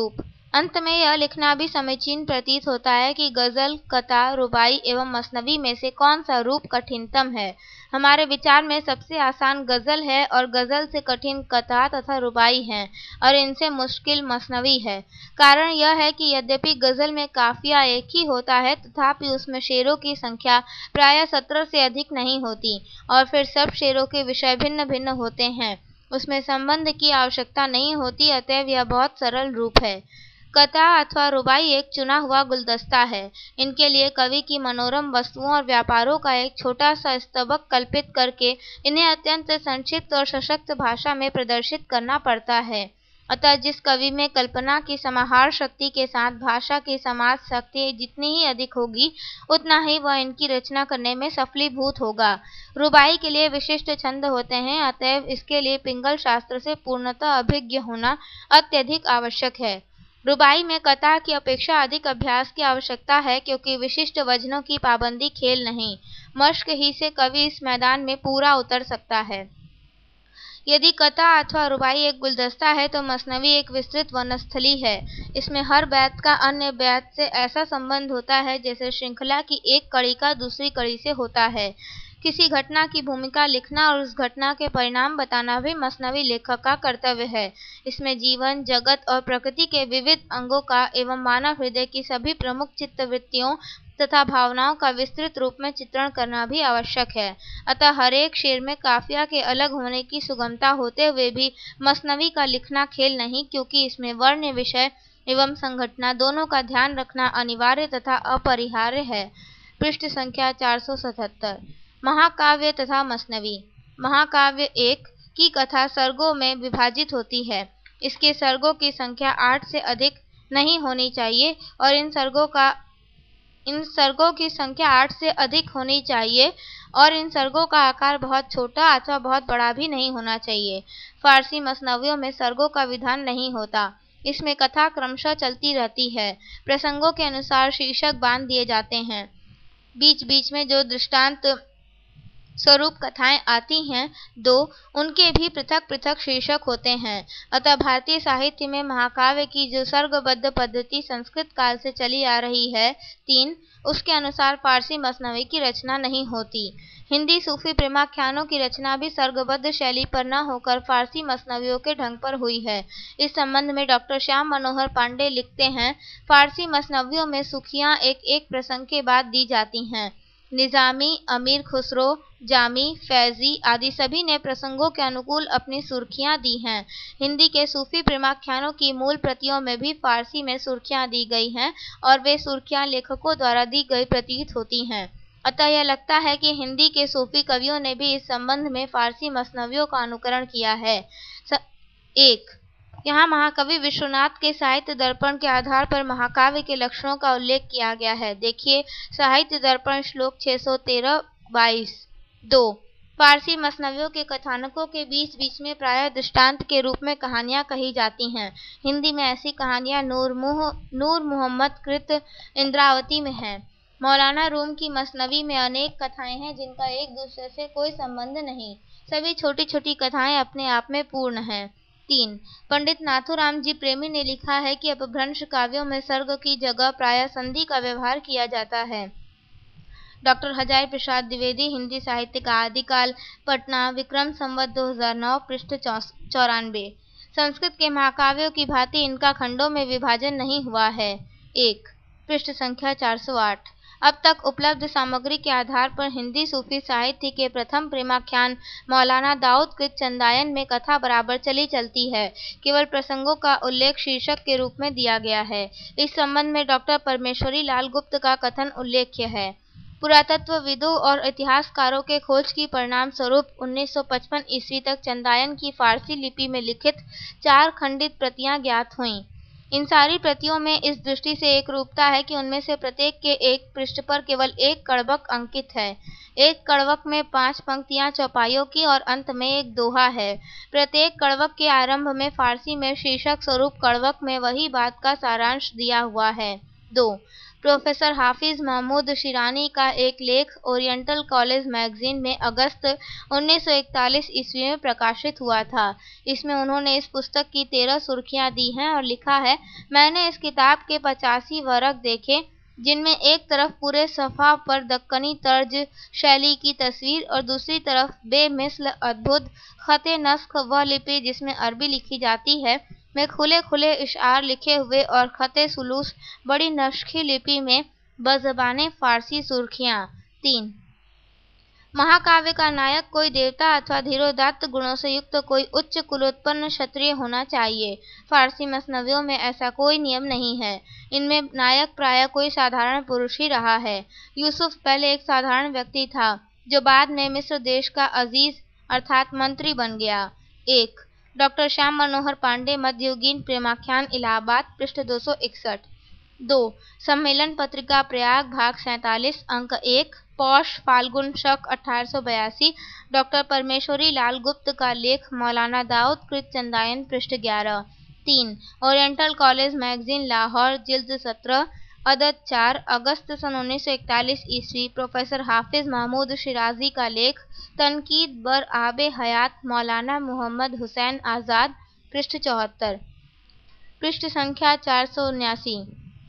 अंत में यह लिखना भी समीचीन प्रतीत होता है कि गज़ल, कथा, रुबाई एवं मसनवी में से कौन सा रूप कठिनतम है। हमारे विचार में सबसे आसान गज़ल है और गज़ल से कठिन कथा तथा रुबाई है और इनसे मुश्किल मसनवी है। कारण यह है कि यद्यपि गज़ल में काफिया एक ही होता है, तथापि उसमें शेरों की संख्या प्रायः सत्रह से अधिक नहीं होती और फिर सब शेरों के विषय भिन्न भिन्न होते हैं। उसमें संबंध की आवश्यकता नहीं होती, अतएव यह बहुत सरल रूप है। कथा अथवा रुबाई एक चुना हुआ गुलदस्ता है। इनके लिए कवि की मनोरम वस्तुओं और व्यापारों का एक छोटा सा स्तबक कल्पित करके इन्हें अत्यंत संक्षिप्त और सशक्त भाषा में प्रदर्शित करना पड़ता है। अतः जिस कवि में कल्पना की समाहार शक्ति के साथ भाषा की समाज शक्ति जितनी ही अधिक होगी, उतना ही वह इनकी रचना करने में सफलीभूत होगा। रुबाई के लिए विशिष्ट छंद होते हैं, अतएव इसके लिए पिंगल शास्त्र से पूर्णतः अभिज्ञ होना अत्यधिक आवश्यक है। रुबाई में कथा की अपेक्षा अधिक अभ्यास की आवश्यकता है, क्योंकि विशिष्ट वजनों की पाबंदी खेल नहीं, मशक ही से कवि इस मैदान में पूरा उतर सकता है। यदि कथा अथवा रुबाई एक गुलदस्ता है तो मसनवी एक विस्तृत वनस्थली है। इसमें हर बैत का अन्य बैत से ऐसा संबंध होता है जैसे श्रृंखला की एक कड़ी का दूसरी कड़ी से होता है। किसी घटना की भूमिका लिखना और उस घटना के परिणाम बताना भी मसनवी लेखक का कर्तव्य है। इसमें जीवन, जगत और प्रकृति के विविध अंगों का एवं मानव हृदय की सभी प्रमुख चित्तवृत्तियों तथा भावनाओं का विस्तृत रूप में चित्रण करना भी आवश्यक है। अतः हरेक शेर में काफिया के अलग होने की सुगमता होते हुए भी मसनवी का लिखना खेल नहीं, क्योंकि इसमें वर्ण, विषय एवं संघटना दोनों का ध्यान रखना अनिवार्य तथा अपरिहार्य है। पृष्ठ संख्या चार सौ सतहत्तर। महाकाव्य तथा मसनवी। महाकाव्य एक की कथा सर्गों में विभाजित होती है। इसके सर्गों की संख्या आठ से अधिक नहीं होनी चाहिए और इन सर्गों का इन सर्गों की संख्या आठ से अधिक होनी चाहिए और इन सर्गों का आकार बहुत छोटा अथवा बहुत बड़ा भी नहीं होना चाहिए। फारसी मसनवियों में सर्गों का विधान नहीं होता। इसमें कथा क्रमशः चलती रहती है। प्रसंगों के अनुसार शीर्षक बांध दिए जाते हैं। बीच बीच में जो दृष्टांत स्वरूप कथाएं आती हैं, दो उनके भी पृथक पृथक शीर्षक होते हैं। अतः भारतीय साहित्य में महाकाव्य की जो सर्गबद्ध पद्धति संस्कृत काल से चली आ रही है, तीन उसके अनुसार फारसी मसनवी की रचना नहीं होती। हिंदी सूफी प्रेमाख्यानों की रचना भी सर्गबद्ध शैली पर न होकर फारसी मसनवियों के ढंग पर हुई है। इस संबंध में डॉक्टर श्याम मनोहर पांडे लिखते हैं, फारसी मसनवियों में सुखियां एक एक प्रसंग के बाद दी जाती हैं। निजामी, अमीर खुसरो, जामी, फैजी आदि सभी ने प्रसंगों के अनुकूल अपनी सुर्खियां दी हैं। हिंदी के सूफी प्रेमाख्यानों की मूल प्रतियों में भी फारसी में सुर्खियां दी गई हैं और वे सुर्खियां लेखकों द्वारा दी गई प्रतीत होती हैं। अतः यह लगता है कि हिंदी के सूफी कवियों ने भी इस संबंध में फारसी मसनवियों का अनुकरण किया है। एक यहाँ महाकवि विश्वनाथ के साहित्य दर्पण के आधार पर महाकाव्य के लक्षणों का उल्लेख किया गया है। देखिए साहित्य दर्पण श्लोक छह सौ तेरह बाईस। दो फारसी मसनवियों के कथानकों के बीच बीच में प्रायः दृष्टांत के रूप में कहानियां कही जाती हैं। हिंदी में ऐसी कहानियां नूर मुह नूर मोहम्मद कृत इंद्रावती में हैं। मौलाना रूम की मसनवी में अनेक कथाएं हैं जिनका एक दूसरे से कोई संबंध नहीं। सभी छोटी छोटी कथाएं अपने आप में पूर्ण हैं। तीन पंडित नाथूराम जी प्रेमी ने लिखा है कि अपभ्रंश काव्यों में सर्ग की जगह प्रायः संधि का व्यवहार किया जाता है। डॉक्टर हजारी प्रसाद द्विवेदी, हिंदी साहित्य का आदिकाल, पटना, विक्रम संवत दो हज़ार नौ, पृष्ठ चौरानवे। संस्कृत के महाकाव्यों की भांति इनका खंडों में विभाजन नहीं हुआ है। एक पृष्ठ संख्या चार सौ आठ। अब तक उपलब्ध सामग्री के आधार पर हिंदी सूफी साहित्य के प्रथम प्रेमाख्यान मौलाना दाऊद कृत चंदायन में कथा बराबर चली चलती है, केवल प्रसंगों का उल्लेख शीर्षक के रूप में दिया गया है। इस संबंध में डॉक्टर परमेश्वरी लाल गुप्त का कथन उल्लेख्य है। पुरातत्वविदों और इतिहासकारों के खोज की परिणाम स्वरूप उन्नीस सौ पचपन ईस्वी तक चंदायन की फारसी लिपि में लिखित चार खंडित प्रतियां ज्ञात हुईं। इन सारी प्रतियों में इस दृष्टि से एक रूपता है कि उनमें से प्रत्येक के एक पृष्ठ पर केवल एक कड़वक अंकित है। एक कड़वक में पांच पंक्तियां चौपाइयों की और अंत में एक दोहा है। प्रत्येक कड़वक के आरंभ में फारसी में शीर्षक स्वरूप कड़वक में वही बात का सारांश दिया हुआ है। दो प्रोफेसर हाफिज महमूद शिरानी का एक लेख ओरिएंटल कॉलेज मैगजीन में अगस्त उन्नीस सौ इकतालीस ईस्वी में प्रकाशित हुआ था। इसमें उन्होंने इस पुस्तक की तेरह सुर्खियां दी हैं और लिखा है, मैंने इस किताब के पचासी वर्ग देखे, जिनमें एक तरफ पूरे सफ़ा पर दक्कनी तर्ज शैली की तस्वीर और दूसरी तरफ बेमिसल अद्भुत ख़त नस्ख व लिपि जिसमें अरबी लिखी जाती है में खुले खुले इशार लिखे हुए और ख़त सुलूस बड़ी नक्शी लिपि में बज़बाने फ़ारसी सुर्खियाँ। तीन महाकाव्य का नायक कोई देवता अथवा धीरोदात्त गुणों से युक्त कोई उच्च कुलोत्पन्न क्षत्रिय होना चाहिए। फारसी मसनवियों में ऐसा कोई नियम नहीं है। इनमें नायक प्रायः कोई साधारण पुरुष ही रहा है। यूसुफ पहले एक साधारण व्यक्ति था जो बाद में मिस्र देश का अजीज अर्थात मंत्री बन गया। एक डॉक्टर श्याम मनोहर पांडे, मध्ययुगीन प्रेमाख्यान, इलाहाबाद, पृष्ठ दो सौ इकसठ। दो सम्मेलन पत्रिका, प्रयाग, भाग सैंतालीस, अंक एक, पौष फाल्गुन शक अठारह सौ बयासी, डॉक्टर परमेश्वरी लाल गुप्त का लेख, मौलाना दाऊद कृत चंदायन, पृष्ठ ग्यारह। तीन ओरिएंटल कॉलेज मैगजीन, लाहौर, जिल्द सत्रह, अदद चार, अगस्त सन उन्नीस सौ इकतालीस ईस्वी, प्रोफेसर हाफिज महमूद शिराजी का लेख, तनकीद बर आबे हयात मौलाना मोहम्मद हुसैन आज़ाद, पृष्ठ चौहत्तर। पृष्ठ संख्या चार सौ उन्यासी।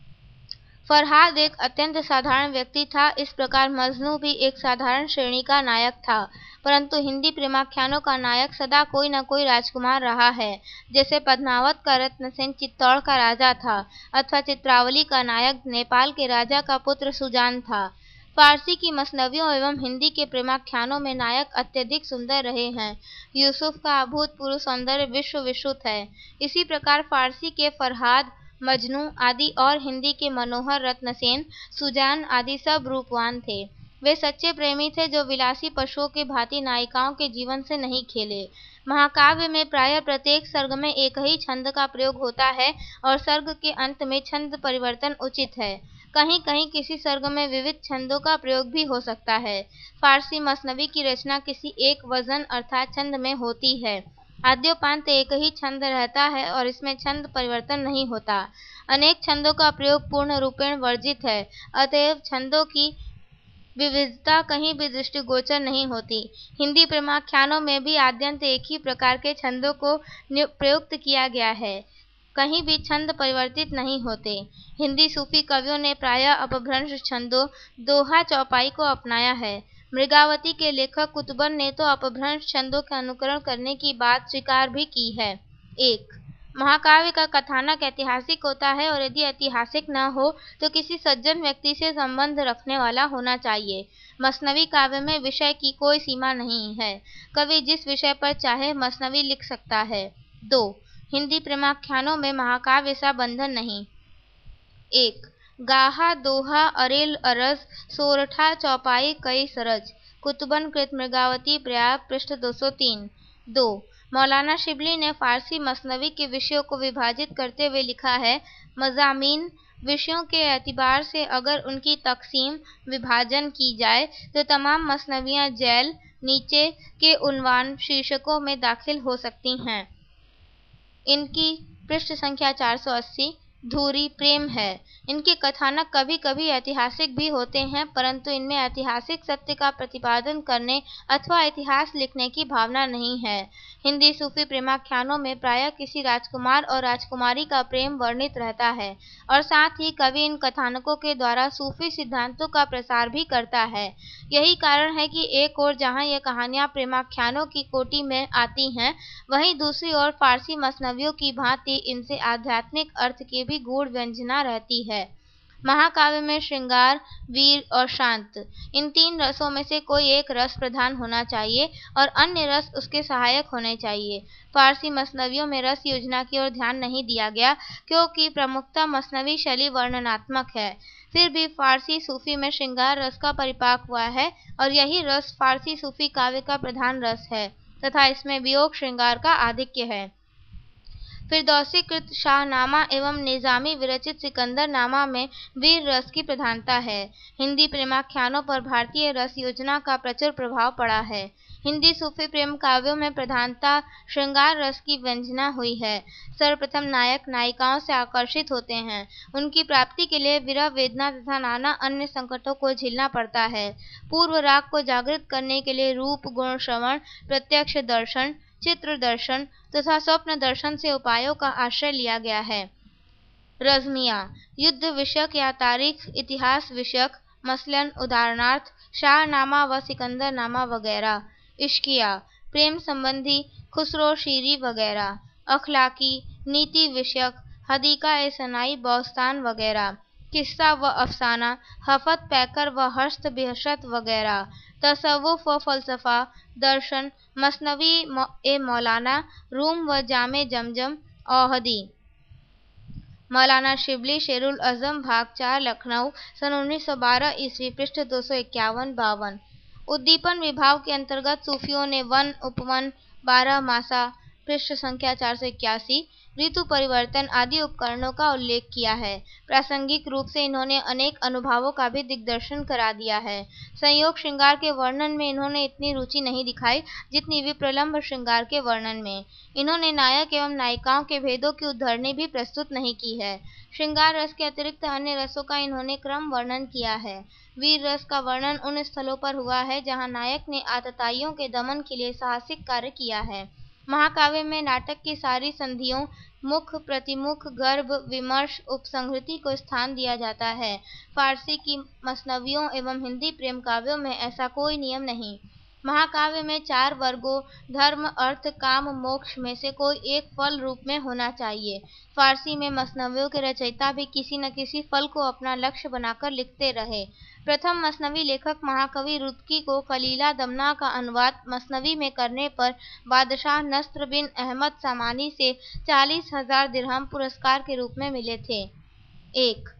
फरहाद एक अत्यंत साधारण व्यक्ति था। इस प्रकार मजनू भी एक साधारण श्रेणी का नायक था, परंतु हिंदी प्रेमाख्यानों का नायक सदा कोई न कोई राजकुमार रहा है। जैसे पद्मावत का रत्नसेन चित्तौड़ का राजा था, अथवा चित्रावली का नायक नेपाल के राजा का पुत्र सुजान था। फारसी की मसनवियों एवं हिंदी के प्रेमाख्यानों में नायक अत्यधिक सुंदर रहे हैं। यूसुफ का अभूतपूर्व सौंदर्य विश्व विश्रुत है। इसी प्रकार फारसी के फरहाद, मजनू आदि और हिंदी के मनोहर, रत्नसेन, सुजान आदि सब रूपवान थे। वे सच्चे प्रेमी थे जो विलासी पशुओं के भांति नायिकाओं के जीवन से नहीं खेले। महाकाव्य में प्रायः प्रत्येक सर्ग में एक ही छंद का प्रयोग होता है और सर्ग के अंत में छंद परिवर्तन उचित है। कहीं कहीं किसी सर्ग में विविध छंदों का प्रयोग भी हो सकता है। फारसी मसनवी की रचना किसी एक वजन अर्थात छंद में होती है। आद्योपांत एक ही छंद रहता है और इसमें छंद परिवर्तन नहीं होता। अनेक छंदों का प्रयोग पूर्ण रूपेण वर्जित है, अतएव छंदों की विविधता कहीं भी दृष्टिगोचर नहीं होती। हिंदी प्रेमाख्यानों में भी आद्यंत एक ही प्रकार के छंदों को प्रयुक्त किया गया है, कहीं भी छंद परिवर्तित नहीं होते। हिंदी सूफी कवियों ने प्रायः अपभ्रंश छंदों, दोहा, चौपाई को अपनाया है। मृगावती के लेखक कुतुबन ने तो अपभ्रंश छंदों का अनुकरण करने की बात स्वीकार भी की है। एक महाकाव्य का कथानक ऐतिहासिक होता है और यदि ऐतिहासिक न हो तो किसी सज्जन व्यक्ति से संबंध रखने वाला होना चाहिए। मसनवी काव्य में विषय की कोई सीमा नहीं है। कवि जिस विषय पर चाहे मसनवी लिख सकता है। दो हिंदी प्रेमाख्यानों में महाकाव्य सा बंधन नहीं। एक गाहा, दोहा, अरेल, अरज, सोरठा, चौपाई, कई सरज, कुतुबन कृत मृगावती, प्रयाग, पृष्ठ दो सौ तीन। दो मौलाना शिबली ने फारसी मसनवी के विषयों को विभाजित करते हुए लिखा है, मज़ामीन विषयों के एतबार से अगर उनकी तकसीम विभाजन की जाए तो तमाम मसनवियाँ जैल नीचे के उन्वान शीर्षकों में दाखिल हो सकती हैं। इनकी पृष्ठ संख्या चार सौ अस्सी। धूरी प्रेम है। इनके कथानक कभी कभी ऐतिहासिक भी होते हैं, परंतु इनमें ऐतिहासिक सत्य का प्रतिपादन करने अथवा इतिहास लिखने की भावना नहीं है। हिंदी सूफी प्रेमाख्यानों में प्रायः किसी राजकुमार और राजकुमारी का प्रेम वर्णित रहता है और साथ ही कवि इन कथानकों के द्वारा सूफी सिद्धांतों का प्रसार भी करता है। यही कारण है कि एक ओर जहाँ ये कहानियाँ प्रेमाख्यानों की कोटि में आती हैं, वहीं दूसरी ओर फारसी मसनवियों की भांति इनसे आध्यात्मिक अर्थ की भी गूढ़ व्यंजना रहती है। महाकाव्य में श्रृंगार, वीर और शांत, इन तीन रसों में से कोई एक रस प्रधान होना चाहिए और अन्य रस उसके सहायक होने चाहिए। फारसी मसनवियों में रस योजना की ओर ध्यान नहीं दिया गया क्योंकि प्रमुखता मसनवी शैली वर्णनात्मक है। फिर भी फारसी सूफी में श्रृंगार रस का परिपाक हुआ है और यही रस फारसी सूफी काव्य का प्रधान रस है तथा इसमें वियोग श्रृंगार का आधिक्य है। फिरदौसी कृत शाहनामा एवं निजामी विरचित सिकंदरनामा में वीर रस की प्रधानता है। हिंदी प्रेमाख्यानों पर भारतीय रस योजना का प्रचुर प्रभाव पड़ा है। हिंदी सूफी प्रेम काव्यों में प्रधानता श्रृंगार रस की व्यंजना हुई है। सर्वप्रथम नायक नायिकाओं से आकर्षित होते हैं। उनकी प्राप्ति के लिए विरह वेदना तथा नाना अन्य संकटों को झेलना पड़ता है। पूर्व राग को जागृत करने के लिए रूप गुण श्रवण, प्रत्यक्ष दर्शन, चित्र दर्शन तथा स्वप्न दर्शन से उपायों का आश्रय लिया गया है। रज़्मियाँ युद्ध विषयक या तारीख इतिहास विषयक, मसलन उदाहरणार्थ शाहनामा व सिकंदरनामा वगैरह। इश्किया प्रेम संबंधी, खुसरो शीरी वगैरह। अखलाकी नीति विषयक, हदीका ए सनाई बौस्तान वगैरह। किस्सा व अफसाना, हफत पैकर व हस्त बिहशत वगैरह। तसव्वुफ व फ़लसफ़ा, दर्शन, मसनवी ए मौलाना रूम व जामे जमजम। औहदी मौलाना शिबली शेरुल अज़म भाग चार लखनऊ सन उन्नीस सौ बारह ईस्वी पृष्ठ दो सौ इक्यावन बावन। उद्दीपन विभाग के अंतर्गत सूफियों ने वन उपवन, बारह मासा पृष्ठ संख्या चार सौ इक्यासी, ऋतु परिवर्तन आदि उपकरणों का उल्लेख किया है। प्रासंगिक रूप से इन्होंने अनेक अनुभवों का भी दिग्दर्शन करा दिया है। संयोग श्रृंगार के वर्णन में इन्होंने इतनी रुचि नहीं दिखाई जितनी विप्रलंभ श्रृंगार के वर्णन में। इन्होंने नायक एवं नायिकाओं के भेदों की उद्धरणी भी प्रस्तुत नहीं की है। श्रृंगार रस के अतिरिक्त अन्य रसों का इन्होंने क्रम वर्णन किया है। वीर रस का वर्णन उन स्थलों पर हुआ है जहाँ नायक ने आतताइयों के दमन के लिए साहसिक कार्य किया है। महाकाव्य में नाटक की सारी संधियों, मुख प्रतिमुख, गर्भ, विमर्श, उपसंहृति को स्थान दिया जाता है। फारसी की मसनवियों एवं हिंदी प्रेम काव्यों में ऐसा कोई नियम नहीं। महाकाव्य में चार वर्गों धर्म, अर्थ, काम, मोक्ष में से कोई एक फल रूप में होना चाहिए। फारसी में मसनवियों के रचयिता भी किसी न किसी फल को अपना लक्ष्य बनाकर लिखते रहे। प्रथम मसनवी लेखक महाकवि रुतकी को खलीला दमना का अनुवाद मसनवी में करने पर बादशाह नस्र बिन अहमद सामानी से चालीस हजार दिरहम पुरस्कार के रूप में मिले थे। एक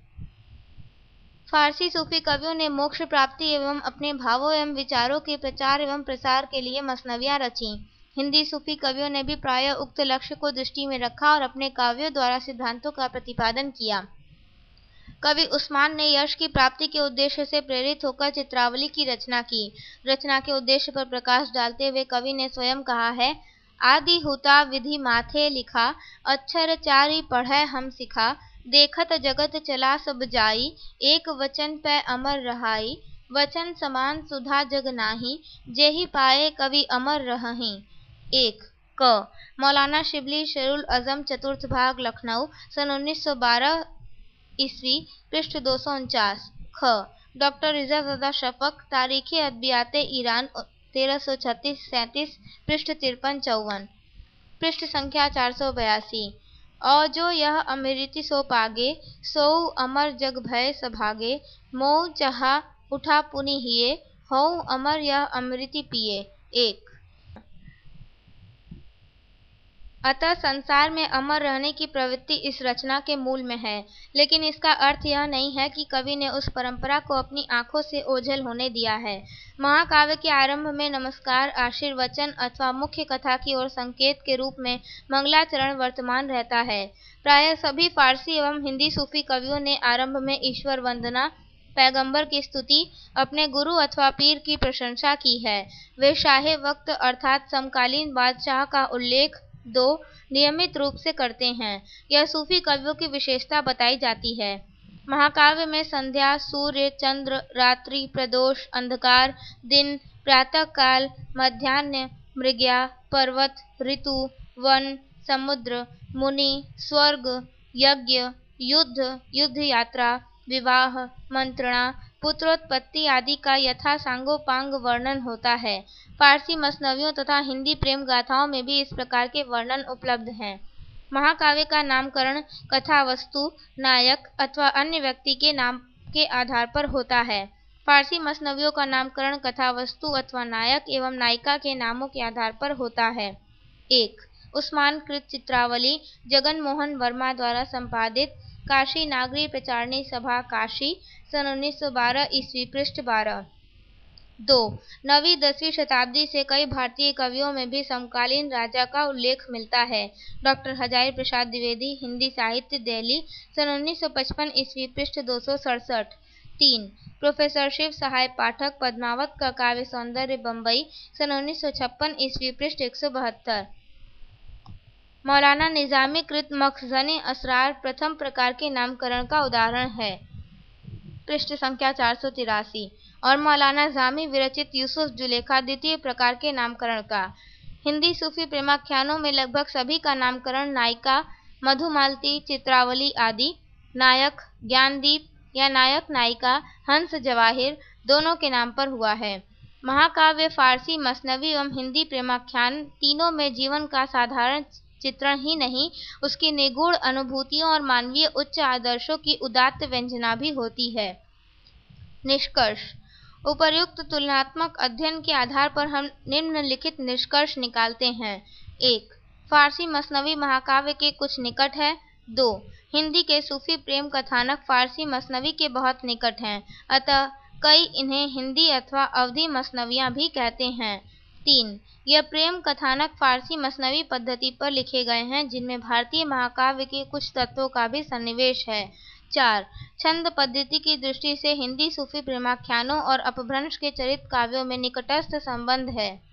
फारसी सूफी कवियों ने मोक्ष प्राप्ति एवं अपने भावों एवं विचारों के प्रचार एवं प्रसार के लिए मसनवियाँ रचीं। हिंदी सूफी कवियों ने भी प्रायः उक्त लक्ष्य को दृष्टि में रखा और अपने काव्यों द्वारा सिद्धांतों का प्रतिपादन किया। कवि उस्मान ने यश की प्राप्ति के उद्देश्य से प्रेरित होकर चित्रावली की रचना की। रचना के उद्देश्य पर प्रकाश डालते हुए कवि ने स्वयं कहा है, आदि हुता विधि माथे लिखा, अक्षर चारि पढ़ै हम सिखा, देखत जगत चला सब जाई, एक वचन पै अमर रहाई, वचन समान सुधा जग नाही, जेहि पाए कवि अमर रहहीं। एक क मौलाना शिबली शेरुल अज़म चतुर्थ भाग लखनऊ सन उन्नीस सौ बारह ईस्वी पृष्ठ दो सौ उनचास। ख डॉक्टर रिज़ाज़ादा शफ़क़ तारीख़ अदबियाते ईरान तेरह सौ छत्तीस सैंतीस पृष्ठ तिरपन चौवन। पृष्ठ संख्या चार सौ बयासी। औ जो यह अमृति सो पागे, सोउ अमर जग भय सभागे, मोउ चहा उठा पुनि हिये, होउ अमर यह अमृति पिए। एक अतः संसार में अमर रहने की प्रवृत्ति इस रचना के मूल में है, लेकिन इसका अर्थ यह नहीं है कि कवि ने उस परंपरा को अपनी आंखों से ओझल होने दिया है। महाकाव्य के आरंभ में नमस्कार, आशीर्वचन अथवा मुख्य कथा की ओर संकेत के रूप में मंगलाचरण वर्तमान रहता है। प्रायः सभी फारसी एवं हिंदी सूफी कवियों ने आरंभ में ईश्वर वंदना, पैगंबर की स्तुति, अपने गुरु अथवा पीर की प्रशंसा की है। वे शाहे वक्त अर्थात समकालीन बादशाह का उल्लेख दो नियमित रूप से करते हैं। यह सूफी कवियों की विशेषता बताई जाती है। महाकाव्य में संध्या, सूर्य, चंद्र, रात्रि, प्रदोष, अंधकार, दिन, प्रातः काल, मध्याह्न, मृग्या, पर्वत, ऋतु, वन, समुद्र, मुनि, स्वर्ग, यज्ञ, युद्ध, युद्ध यात्रा, विवाह, मंत्रणा, पुत्रोत्पत्ति आदि का यथा सांगोपांग वर्णन होता है। फारसी मसनवियों तथा हिंदी प्रेम गाथाओं में भी इस प्रकार के वर्णन उपलब्ध हैं। महाकाव्य का नामकरण कथा वस्तु, नायक अथवा अन्य व्यक्ति के नाम के आधार पर होता है। फारसी मसनवियों का नामकरण कथा वस्तु अथवा नायक एवं नायिका के नामों के आधार पर होता है। एक उस्मान कृत चित्रावली जगन मोहन वर्मा द्वारा संपादित, काशी नागरी प्रचारणी सभा काशी सन उन्नीस सौ बारह ईस्वी पृष्ठ बारह। दो नवीं दसवीं शताब्दी से कई भारतीय कवियों में भी समकालीन राजा का उल्लेख मिलता है। डॉक्टर हजारी प्रसाद द्विवेदी, हिंदी साहित्य, दिल्ली, सन उन्नीस सौ पचपन ईस्वी, पृष्ठ दो सौ सड़सठ। तीन प्रोफेसर शिव सहाय पाठक, पद्मावत का काव्य सौंदर्य, बम्बई, सन उन्नीस सौ छप्पन ईस्वी, पृष्ठ एक सौ बहत्तर। मौलाना निजामी कृत मखज़न असरार प्रथम प्रकार के नामकरण का उदाहरण है, पृष्ठ संख्या चार सौ तिरासी। और मौलाना जामी विरचित यूसुफ जुलेखा द्वितीय प्रकार के नामकरण का। हिंदी सूफी प्रेमाख्यानों में लगभग सभी का नामकरण नायिका, मधुमालती, चित्रावली आदि, नायक, ज्ञानदीप या नायक नायिका, हंस जवाहिर दोनों के नाम पर हुआ है। महाकाव्य, फारसी, मसनवी एवं हिंदी प्रेमाख्यान तीनों में जीवन का साधारण चित्रण ही नहीं, उसकी निगूढ़ अनुभूतियों और मानवीय उच्च आदर्शों की उदात्त व्यंजना भी होती है। निष्कर्ष। उपर्युक्त तुलनात्मक अध्ययन के आधार पर हम निम्नलिखित निष्कर्ष निकालते हैं। एक फारसी मसनवी महाकाव्य के कुछ निकट है। दो हिंदी के सूफी प्रेम कथानक फारसी मसनवी के बहुत निकट हैं, अतः कई इन्हें हिंदी अथवा अवधी मसनवियाँ भी कहते हैं। तीन यह प्रेम कथानक फारसी मसनवी पद्धति पर लिखे गए हैं, जिनमें भारतीय महाकाव्य के कुछ तत्वों का भी सन्निवेश है। चार छंद पद्धति की दृष्टि से हिंदी सूफी प्रेमाख्यानों और अपभ्रंश के चरित काव्यों में निकटस्थ संबंध है।